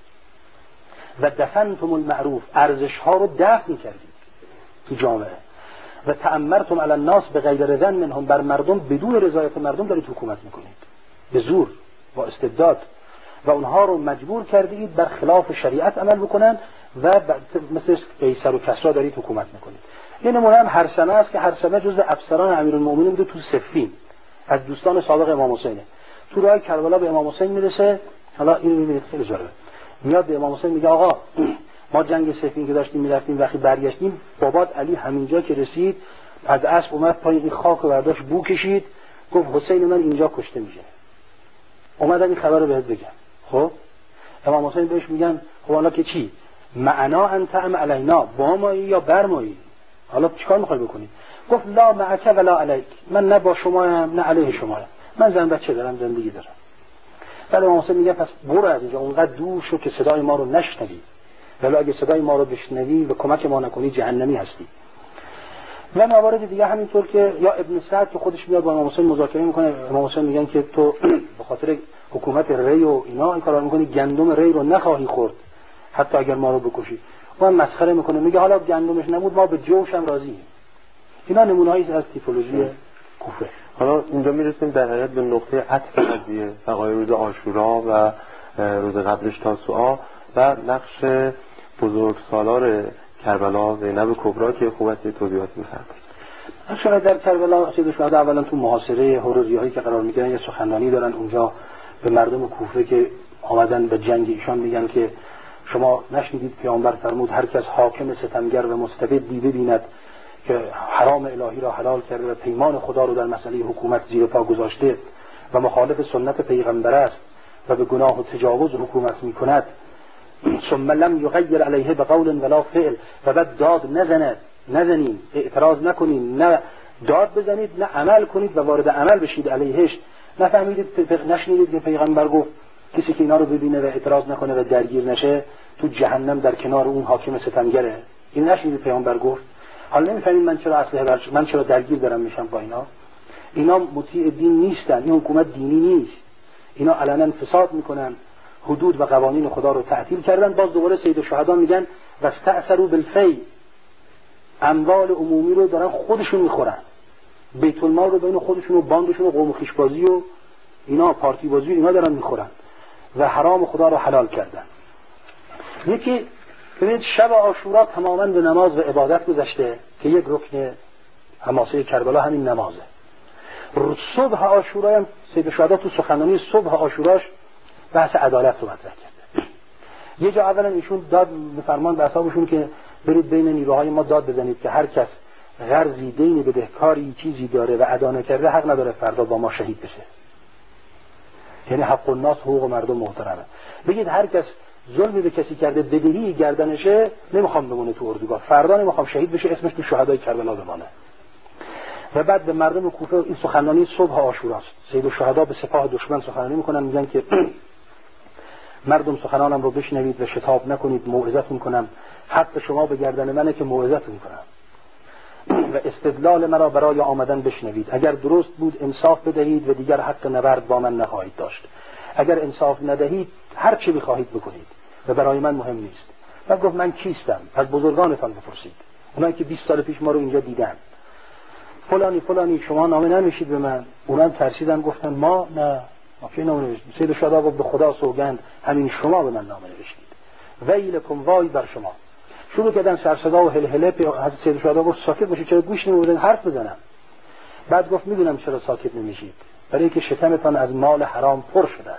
و دفنتم المعروف، ارزش ها رو دفن کردید تو جامعه، و تأمرتم علی الناس بغیر رضا منهم، بر مردم بدون رضایت مردم دارید حکومت میکنید، به زور، با استبداد، و اونها رو مجبور کردید بر خلاف شریعت عمل بکنن و مثل قیصر و کسری دارید حکومت میکنید. این نمونه هم هرثمه است که هرثمه جزء افسران امیرالمومنین بود تو صفین، از دوستان سابق امام حسینه. تو راه کربلا به امام حسین میرسه. حالا اینو میبینید خیلی جالبه. میاد به امام حسین میگه آقا ما جنگ صفین که داشتیم میرفتیم، وقتی برگشتیم بابات علی همینجا که رسید از اسب اومد پای این خاک رو برداشت بو کشید، گفت حسین من اینجا کشته میشه. اومدم این خبر رو بهت بگم. خب امام حسین بهش میگن خب حالا که چی؟ معنا انت ام علینا، با مایی یا بر مایی؟ حالا چیکار میخوای بکنی؟ گفت لا معک ولا علیک، من نه با شمایم نه علیه شمایم، من زن بچه دارم، زندگی دارم. بعد امام حسین میگه پس برو از اینجا، اونقدر دور شو که صدای ما رو نشنوی، ولی اگه صدای ما رو بشنوی و کمک ما نکنی جهنمی هستی. و موارد دیگه همینطور که یا ابن سعد که خودش میاد با امام حسین مذاکره میکنه، امام حسین میگن که تو به خاطر حکومت ری و اینا این کارا میکنی، گندم ری رو نخواهی خورد حتی اگر ما رو بکشی. اون مسخره میکنه، میگه حالا گندمش نمود ما به جوش هم راضییم. اینا نمونه‌ای از تیپولوژی کوفه. حالا اینجا میرسیم در حقیقت به نقطه عطف قضیه، وقایع روز عاشورا و روز قبلش تاسوعا و نقش بزرگسالار کربلا زینب کبرا که خوبت توضیحات می‌فرمایید. شما در کربلا سید شهدا اولا تو محاصره هروری‌هایی که قرار می‌گیرن یه سخنرانی دارن اونجا به مردم کوفه که آمدن به جنگ ایشان میگن که شما نشنیدید پیامبر فرمود هر کس حاکم ستمگر و مستبدی ببیند که حرام الهی را حلال کرده و پیمان خدا رو در مسئله حکومت زیر پا گذاشته و مخالف سنت پیغمبر است و به گناه و تجاوز حکومت میکند، ثم لم یغیر علیه بقول ولا فعل، و بعد داد نزنید، اعتراض نکنید، نه داد بزنید نه عمل کنید و وارد عمل بشید علیهش. نفهمیدید، نشنیدید که پیغمبر گفت کسی که اینا رو ببینه و اعتراض نکنه و درگیر نشه تو جهنم در کنار اون حاکم ستمگره؟ این نشنیدید پیغمبر گفت؟ حالا نمیفهمید من چرا من چرا درگیر دارم میشم با اینا مطیع دین نیستن، این حکومت دینی نیست، اینا علنا فساد میکنن، حدود و قوانین خدا رو تعطیل کردن. باز دوباره سید الشهدا میگن واستأثروا بالفی، اموال عمومی رو دارن خودشون میخورن، بیت المال رو بین خودشون و باندشون و قوم خویش بازی و اینا پارتی بازی اینا دارن میخورن و حرام خدا رو حلال کردن. یکی ببینید شب عاشورا تماما به نماز و عبادت گذشته که یک رکن حماسه کربلا همین نمازه. صبح عاشورا هم سید شهدا تو سخنرانی صبح عاشوراش بحث عدالت رو مطرح کرده. یه جا اولا ایشون داد بفرمان به اصحابشون که برید بین نیروهای ما داد بزنید که هر کس قرضی دینی بدهکاری چیزی داره و ادا نکرده حق نداره فردا با ما شهید بشه. یعنی حق الناس، حقوق مردم محترمه. بگید هر کس ظلمی به کسی کرده بدهی گردنشه نمیخوام بمونه تو اردوگاه، فردا نمیخوام شهید بشه، اسمش تو شهدای کربلا بمانه. و بعد به مردم کوفه این سخنرانی صبح عاشوراست. سید الشهدا به سپاه دشمن سخنرانی میکنن، میگن که مردم سخنانم رو بشنوید و شتاب نکنید، موعظت میکنم، حق شما به گردن منه که موعظت میکنم و استدلال مرا برای آمدن بشنوید. اگر درست بود انصاف بدهید و دیگر حق نبرد با من نخواهید داشت، اگر انصاف ندهید هر چی بخواهید بکنید و برای من مهم نیست. بعد گفت من کیستم؟ از بزرگانتان بپرسید، اونایی که 20 سال پیش ما رو اینجا دیدن، فلانی شما نامه نمیشید به من. اونم ترسیدن گفتن ما نه، ما که نامه نوشتیم. سید الشهدا گفت به خدا سوگند همین شما به من نامه نوشتید، ویلکم وای بر شما. شروع کردن سرصدا و هلهله. حضرت سید الشهدا گفت ساکت باشید، چرا گوش نمیدید حرف بزنم؟ بعد گفت میدونم چرا ساکت نمیشید، برای اینکه شکمتان از مال حرام پر شده،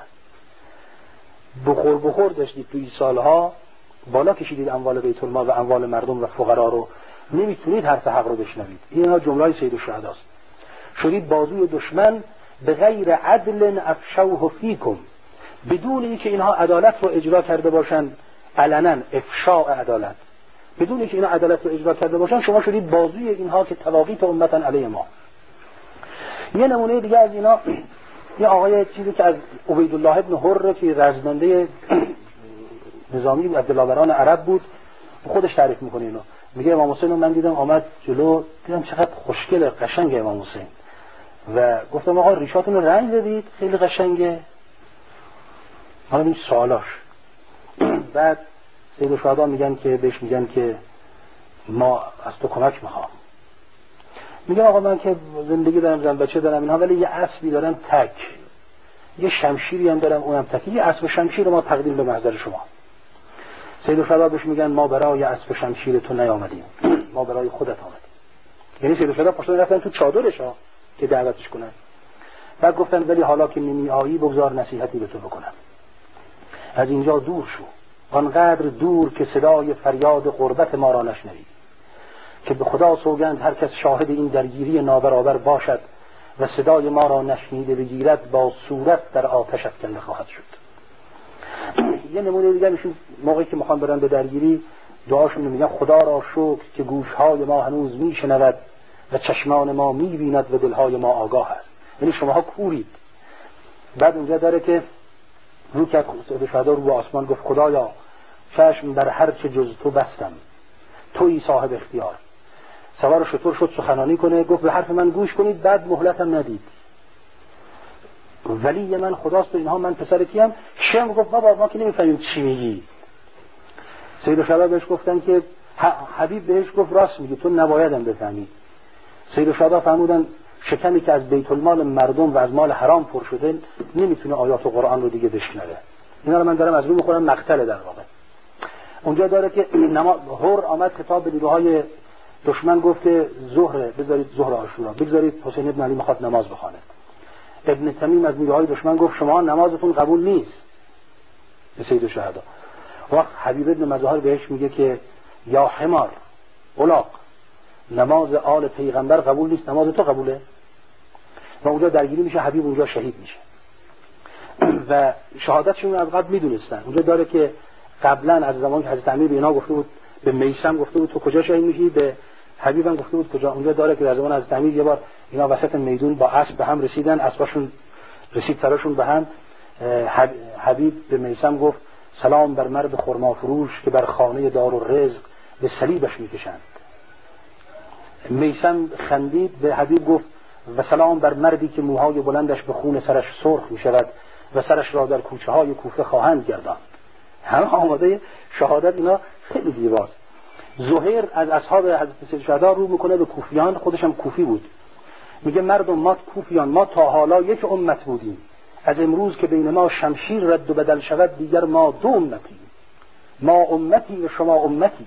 بخور داشتید توی سالها، بالا کشیدید اموال بیت المال و اموال مردم و فقرا رو، نمیتونید حرف حق رو بشنوید. اینا جمله‌ی سید الشهداست. شدید بازوی دشمن به غیر عدل افشوه فیکم، بدون اینکه اینها عدالت رو اجرا کرده باشن، علنا افشاء عدالت، بدون اینکه اینها عدالت رو اجرا کرده باشن، شما شدید بازوی اینها که تواقیت امتن علیه ما. یه نمونه دیگه از اینا، یه آقای چیزی که از عبیدالله ابن حر که رزمنده نظامی عبدالله عرب بود، خودش تعریف میکنه اینو. میگه امام حسین رو من دیدم آمد جلو، دیدم چقدر خوشگله، قشنگه امام حسین، و گفتم آقا ریشاتون رو رنگ دادید، خیلی قشنگه. حالا این سوالاش. بعد سید الشهدا میگن که بهش میگن که ما از تو کمک میخوام. میگه آقا من که زندگی دارم، زن بچه دارم اینها، ولی یه اسبی دارم تک، یه شمشیری هم دارم اونم تک، یه اسب شمشیر ما تقدیم به محضر شما. سید الشهدا بهش میگن ما برای اسب شمشیر تو نیامدیم، ما برای خودت آمدیم. یعنی سید الشهدا پشت رفتن تو چادرش ها که دعوتش کنن. بعد گفتن ولی حالا که نمی آیی بگذار نصیحتی به تو بکنم. از اینجا دور شو، آنقدر دور که صدای فریاد غربت ما را نشنوی، که به خدا سوگند هر کس شاهد این درگیری نابرابر باشد و صدای ما را نشنیده بگیرد، با صورت در آتش افکنده خواهد شد. یه نمونه دیگه میشون موقعی که میخوان برن به درگیری، دعاشون میگن خدا را شکر که گوشهای ما هنوز میشنود و چشمان ما میبیند و دلهای ما آگاه است. یعنی شماها کورید. بعد اونجا داره که رو کرد سید الشهدا رو به آسمان، گفت خدایا چشم بر هر چه جز تو بستم، تویی صاحب اختیار. سوار شطور شد سخنانی کنه، گفت به حرف من گوش کنید، بعد مهلتم ندید. ولی من خداست و اینها، من پسر کیم؟ شم گفت بابا ما که نمیفهمیم چی میگی. سید الشهدا بهش گفتن که حبیب بهش گفت راست میگی، تو نبایدم بفهمی. سید الشهدا فهمودن شکمی که از بیت المال مردم و از مال حرام پر شده نمیتونه آیات قرآن رو دیگه بشنوه. اینا رو من دارم از رو میخورم، مقتل در واقع. اونجا داره که هر آمد خطاب به نیروهای دشمن، گفت که ظهر بذارید، ظهر عاشورا بذارید، حسین ابن علی میخواد نماز بخونه. ابن تمیم از نیروهای دشمن گفت شما نمازتون قبول نیست به سید الشهدا. وقت حبیب ابن مظاهر بهش میگه که یا حمار الاق، نماز آل پیغمبر قبول نیست، نماز تو قبوله. و اونجا درگیری میشه، حبیب اونجا شهید میشه و شهادتشون از قبل میدونستن. اونجا داره که قبلا از زمان که حضرت امیر به اینا گفته بود، به میثم گفته بود تو کجا شهید میشی، به حبیب هم گفته بود کجا. اونجا داره که در زمان حضرت امیر یه بار اینا وسط میدون با اسب به هم رسیدن، اسباشون رسید سرشون به هم. حبیب به میثم گفت سلام بر مرد خرما فروش که بر خانه دارالرزق به صلیبش میکشند. میثم خندید، به حبیب گفت و سلام بر مردی که موهای بلندش به خون سرش سرخ میشود و سرش را در کوچه های کوفه خواهند گرداند. همه آماده شهادت. اینا خیلی زیباست. زهیر از اصحاب حضرت سید الشهدا رو میکنه به کوفیان، خودش هم کوفی بود. میگه مردم ما کوفیان، ما تا حالا یک امت بودیم، از امروز که بین ما شمشیر رد و بدل شود دیگر ما دو امتیم، ما امتی و شما امتی.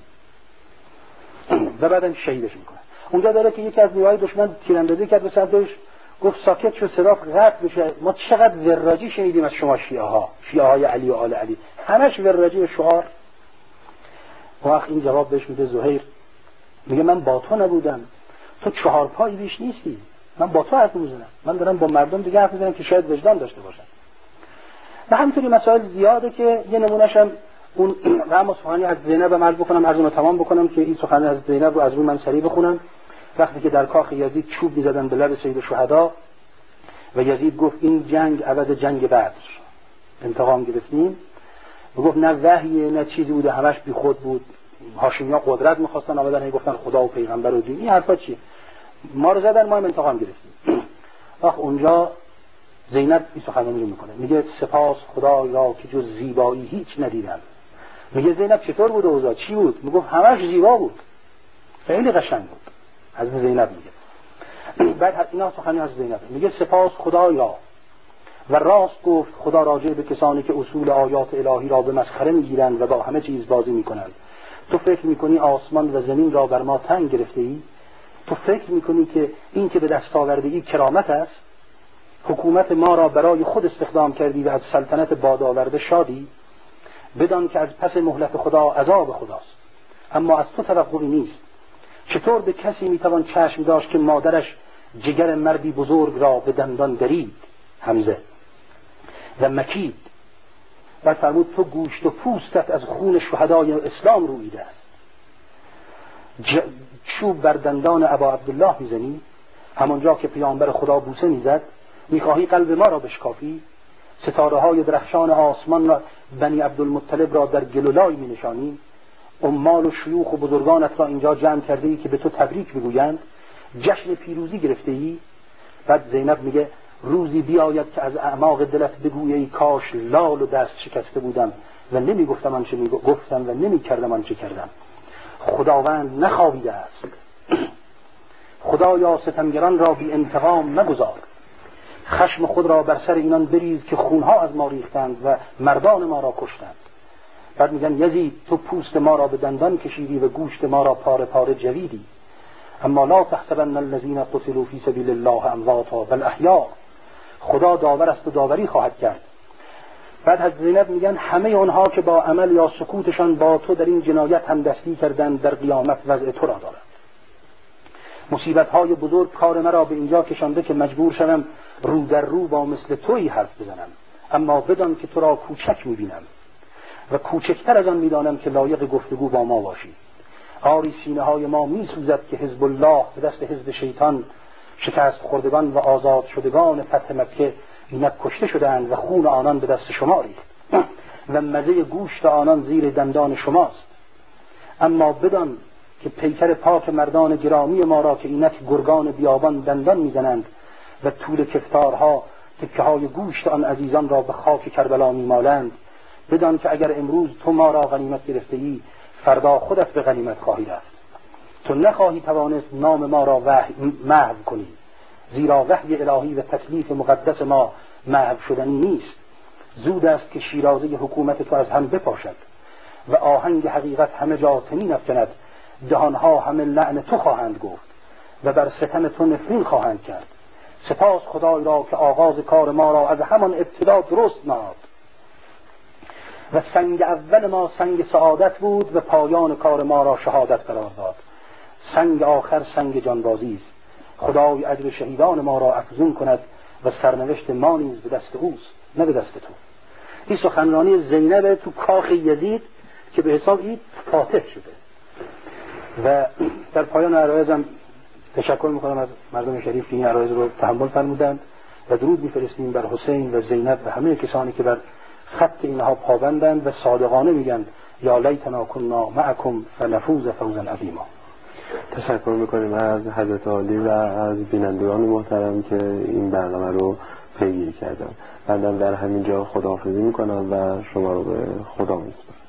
و بعدم شهیدش میکنه. اونجا داره که یکی از نیروهای دشمن تیراندازی کرد به سمتش، گفت ساکت شو، صدا قطع بشه، ما چقدر وراجی شنیدیم از شما شیعه های علی و آل علی، همش وراجی و شعار. وقت این جواب بهش میده زهیر، میگه من با تو نبودم، تو 4 پایی بیش نیستی، من با تو حرف میزنم، من دارم با مردم دیگه حرف میزنم که شاید وجدان داشته باشن. و همینطوری مسائل زیاده که یه نمونهش هم اون رحم سبحانی از زینب هم عرض بکنم، عرض رو تمام بکنم که این سخنرانی از زینب رو از رو من سریع بخونم. وقتی که در کاخ یزید چوب می‌زدن به لب سید الشهدا و یزید گفت این جنگ عوض جنگ بدر، انتقام گرفتیم. و گفت نه وحی نه چیزی بوده، همش بی خود بود، هاشمی‌ها قدرت می‌خواستن، آمدن گفتن خدا و پیغمبر و دین، این حرفا چیه؟ ما رو زدن، ما هم انتقام گرفتیم. وقت اونجا زینب این سخنرانی رو میکنه، میگه سپاس خدای را که جز زیبایی هیچ ندیدم. میگه زینب چطور بود اوضاع، چی بود؟ میگه همش زیبا بود، خیلی قشنگ بود. از زینب میگه. بعد اینا سخنرانی از زینب میگه سپاس خدای را و راست گفت خدا راجع به کسانی که اصول آیات الهی را به مسخره میگیرند و با همه چیز بازی میکنند. تو فکر میکنی آسمان و زمین را بر ما تنگ گرفته ای؟ تو فکر میکنی که این که به دست آورده ای کرامت است؟ حکومت ما را برای خود استخدام کردی و از سلطنت باد آورده شادی؟ بدان که از پس مهلت خدا عذاب خداست، اما از تو توقعی نیست. چطور به کسی میتوان چشم داشت که مادرش جگر مردی بزرگ را به دندان درید، حمزه، و مکید و فرمود تو گوشت و پوستت از خون شهدای اسلام رویده است. چوب بر دندان ابا عبدالله میزنی، همانجا که پیامبر خدا بوسه میزد. میخواهی قلب ما را بشکافی، ستاره های درخشان آسمان را بنی عبدالمطلب را در گلولای می نشانی، عمال و شیوخ و بزرگانت را اینجا جمع کرده ای که به تو تبریک بگویند، جشن پیروزی گرفته ای. بعد زینب میگه روزی بیاید که از اعماق دلت بگویی ای کاش لال و دست شکسته بودم و نمی گفتم آنچه می گفتم و نمی کردم آنچه کردم. خداوند نخوابیده است. خدایا ستمگران را بی انتقام مگذار، خشم خود را بر سر اینان بریز که خونها از ما ریختند و مردان ما را کشتند. بعد میگن یزید تو پوست ما را به دندان کشیدی و گوشت ما را پاره پاره جویدی، اما لا تحسبن الذين قتلوا في سبيل الله امواتا بل احیاء. خدا داور است و داوری خواهد کرد. بعد از زینب میگن همه اونها که با عمل یا سکوتشان با تو در این جنایت هم دستی کردند در قیامت وضع تو را دارند. مصیبت‌های بزرگ کار مرا به اینجا کشانده که مجبور شدم رو در رو با مثل تویی حرف بزنم، اما بدان که تو را کوچک میبینم و کوچکتر از آن میدانم که لایق گفتگو با ما باشی. آری سینه های ما میسوزد که حزب الله به دست حزب شیطان شکست خوردگان و آزاد شدگان فتح مکه اینک کشته شدند و خون آنان به دست شما ریخت و مزه گوشت آنان زیر دندان شماست. اما بدان که پیکر پاک مردان گرامی ما را که اینک گرگان بیابان دندان میزنند و طول کفتارها تکه های گوشت آن عزیزان را به خاک کربلا میمالند، بدان که اگر امروز تو ما را غنیمت گرفته ای فردا خودت به غنیمت خواهی رفت. تو نخواهی توانست نام ما را محو کنی، زیرا وحی الهی و تکلیف مقدس ما محو شدنی نیست. زود است که شیرازه حکومت تو از هم بپاشد و آهنگ حقیقت همه جا طنین افکند. دهانها همه لعن تو خواهند گفت و بر ستم تو نفرین خواهند کرد. سپاس خدای را که آغاز کار ما را از همان ابتدا درست نهاد و سنگ اول ما سنگ سعادت بود و پایان کار ما را شهادت قرار داد. سنگ آخر سنگ جانبازی است. خدای اجر شهیدان ما را افزون کند و سرنوشت ما نیز به دست اوست نه به دست تو. این سخنرانی زینب تو کاخ یزید که به حساب این فاتح شده. و در پایان عرایزم تشکر میکنم از مردم شریف که این عرایز رو تحمل فرمودند و درود میفرستیم بر حسین و زینب و همه کسانی که بر خط اینها پابندند و صادقانه میگن یا لیتنا کنا معکم فنفوز فوزا عظیما. تشکر میکنیم از حضرت عالی و از بینندگان محترم که این برنامه رو پیگیری کردن. بنده در همین جا خداحافظی میکنم و شما رو به خدا میسپارم.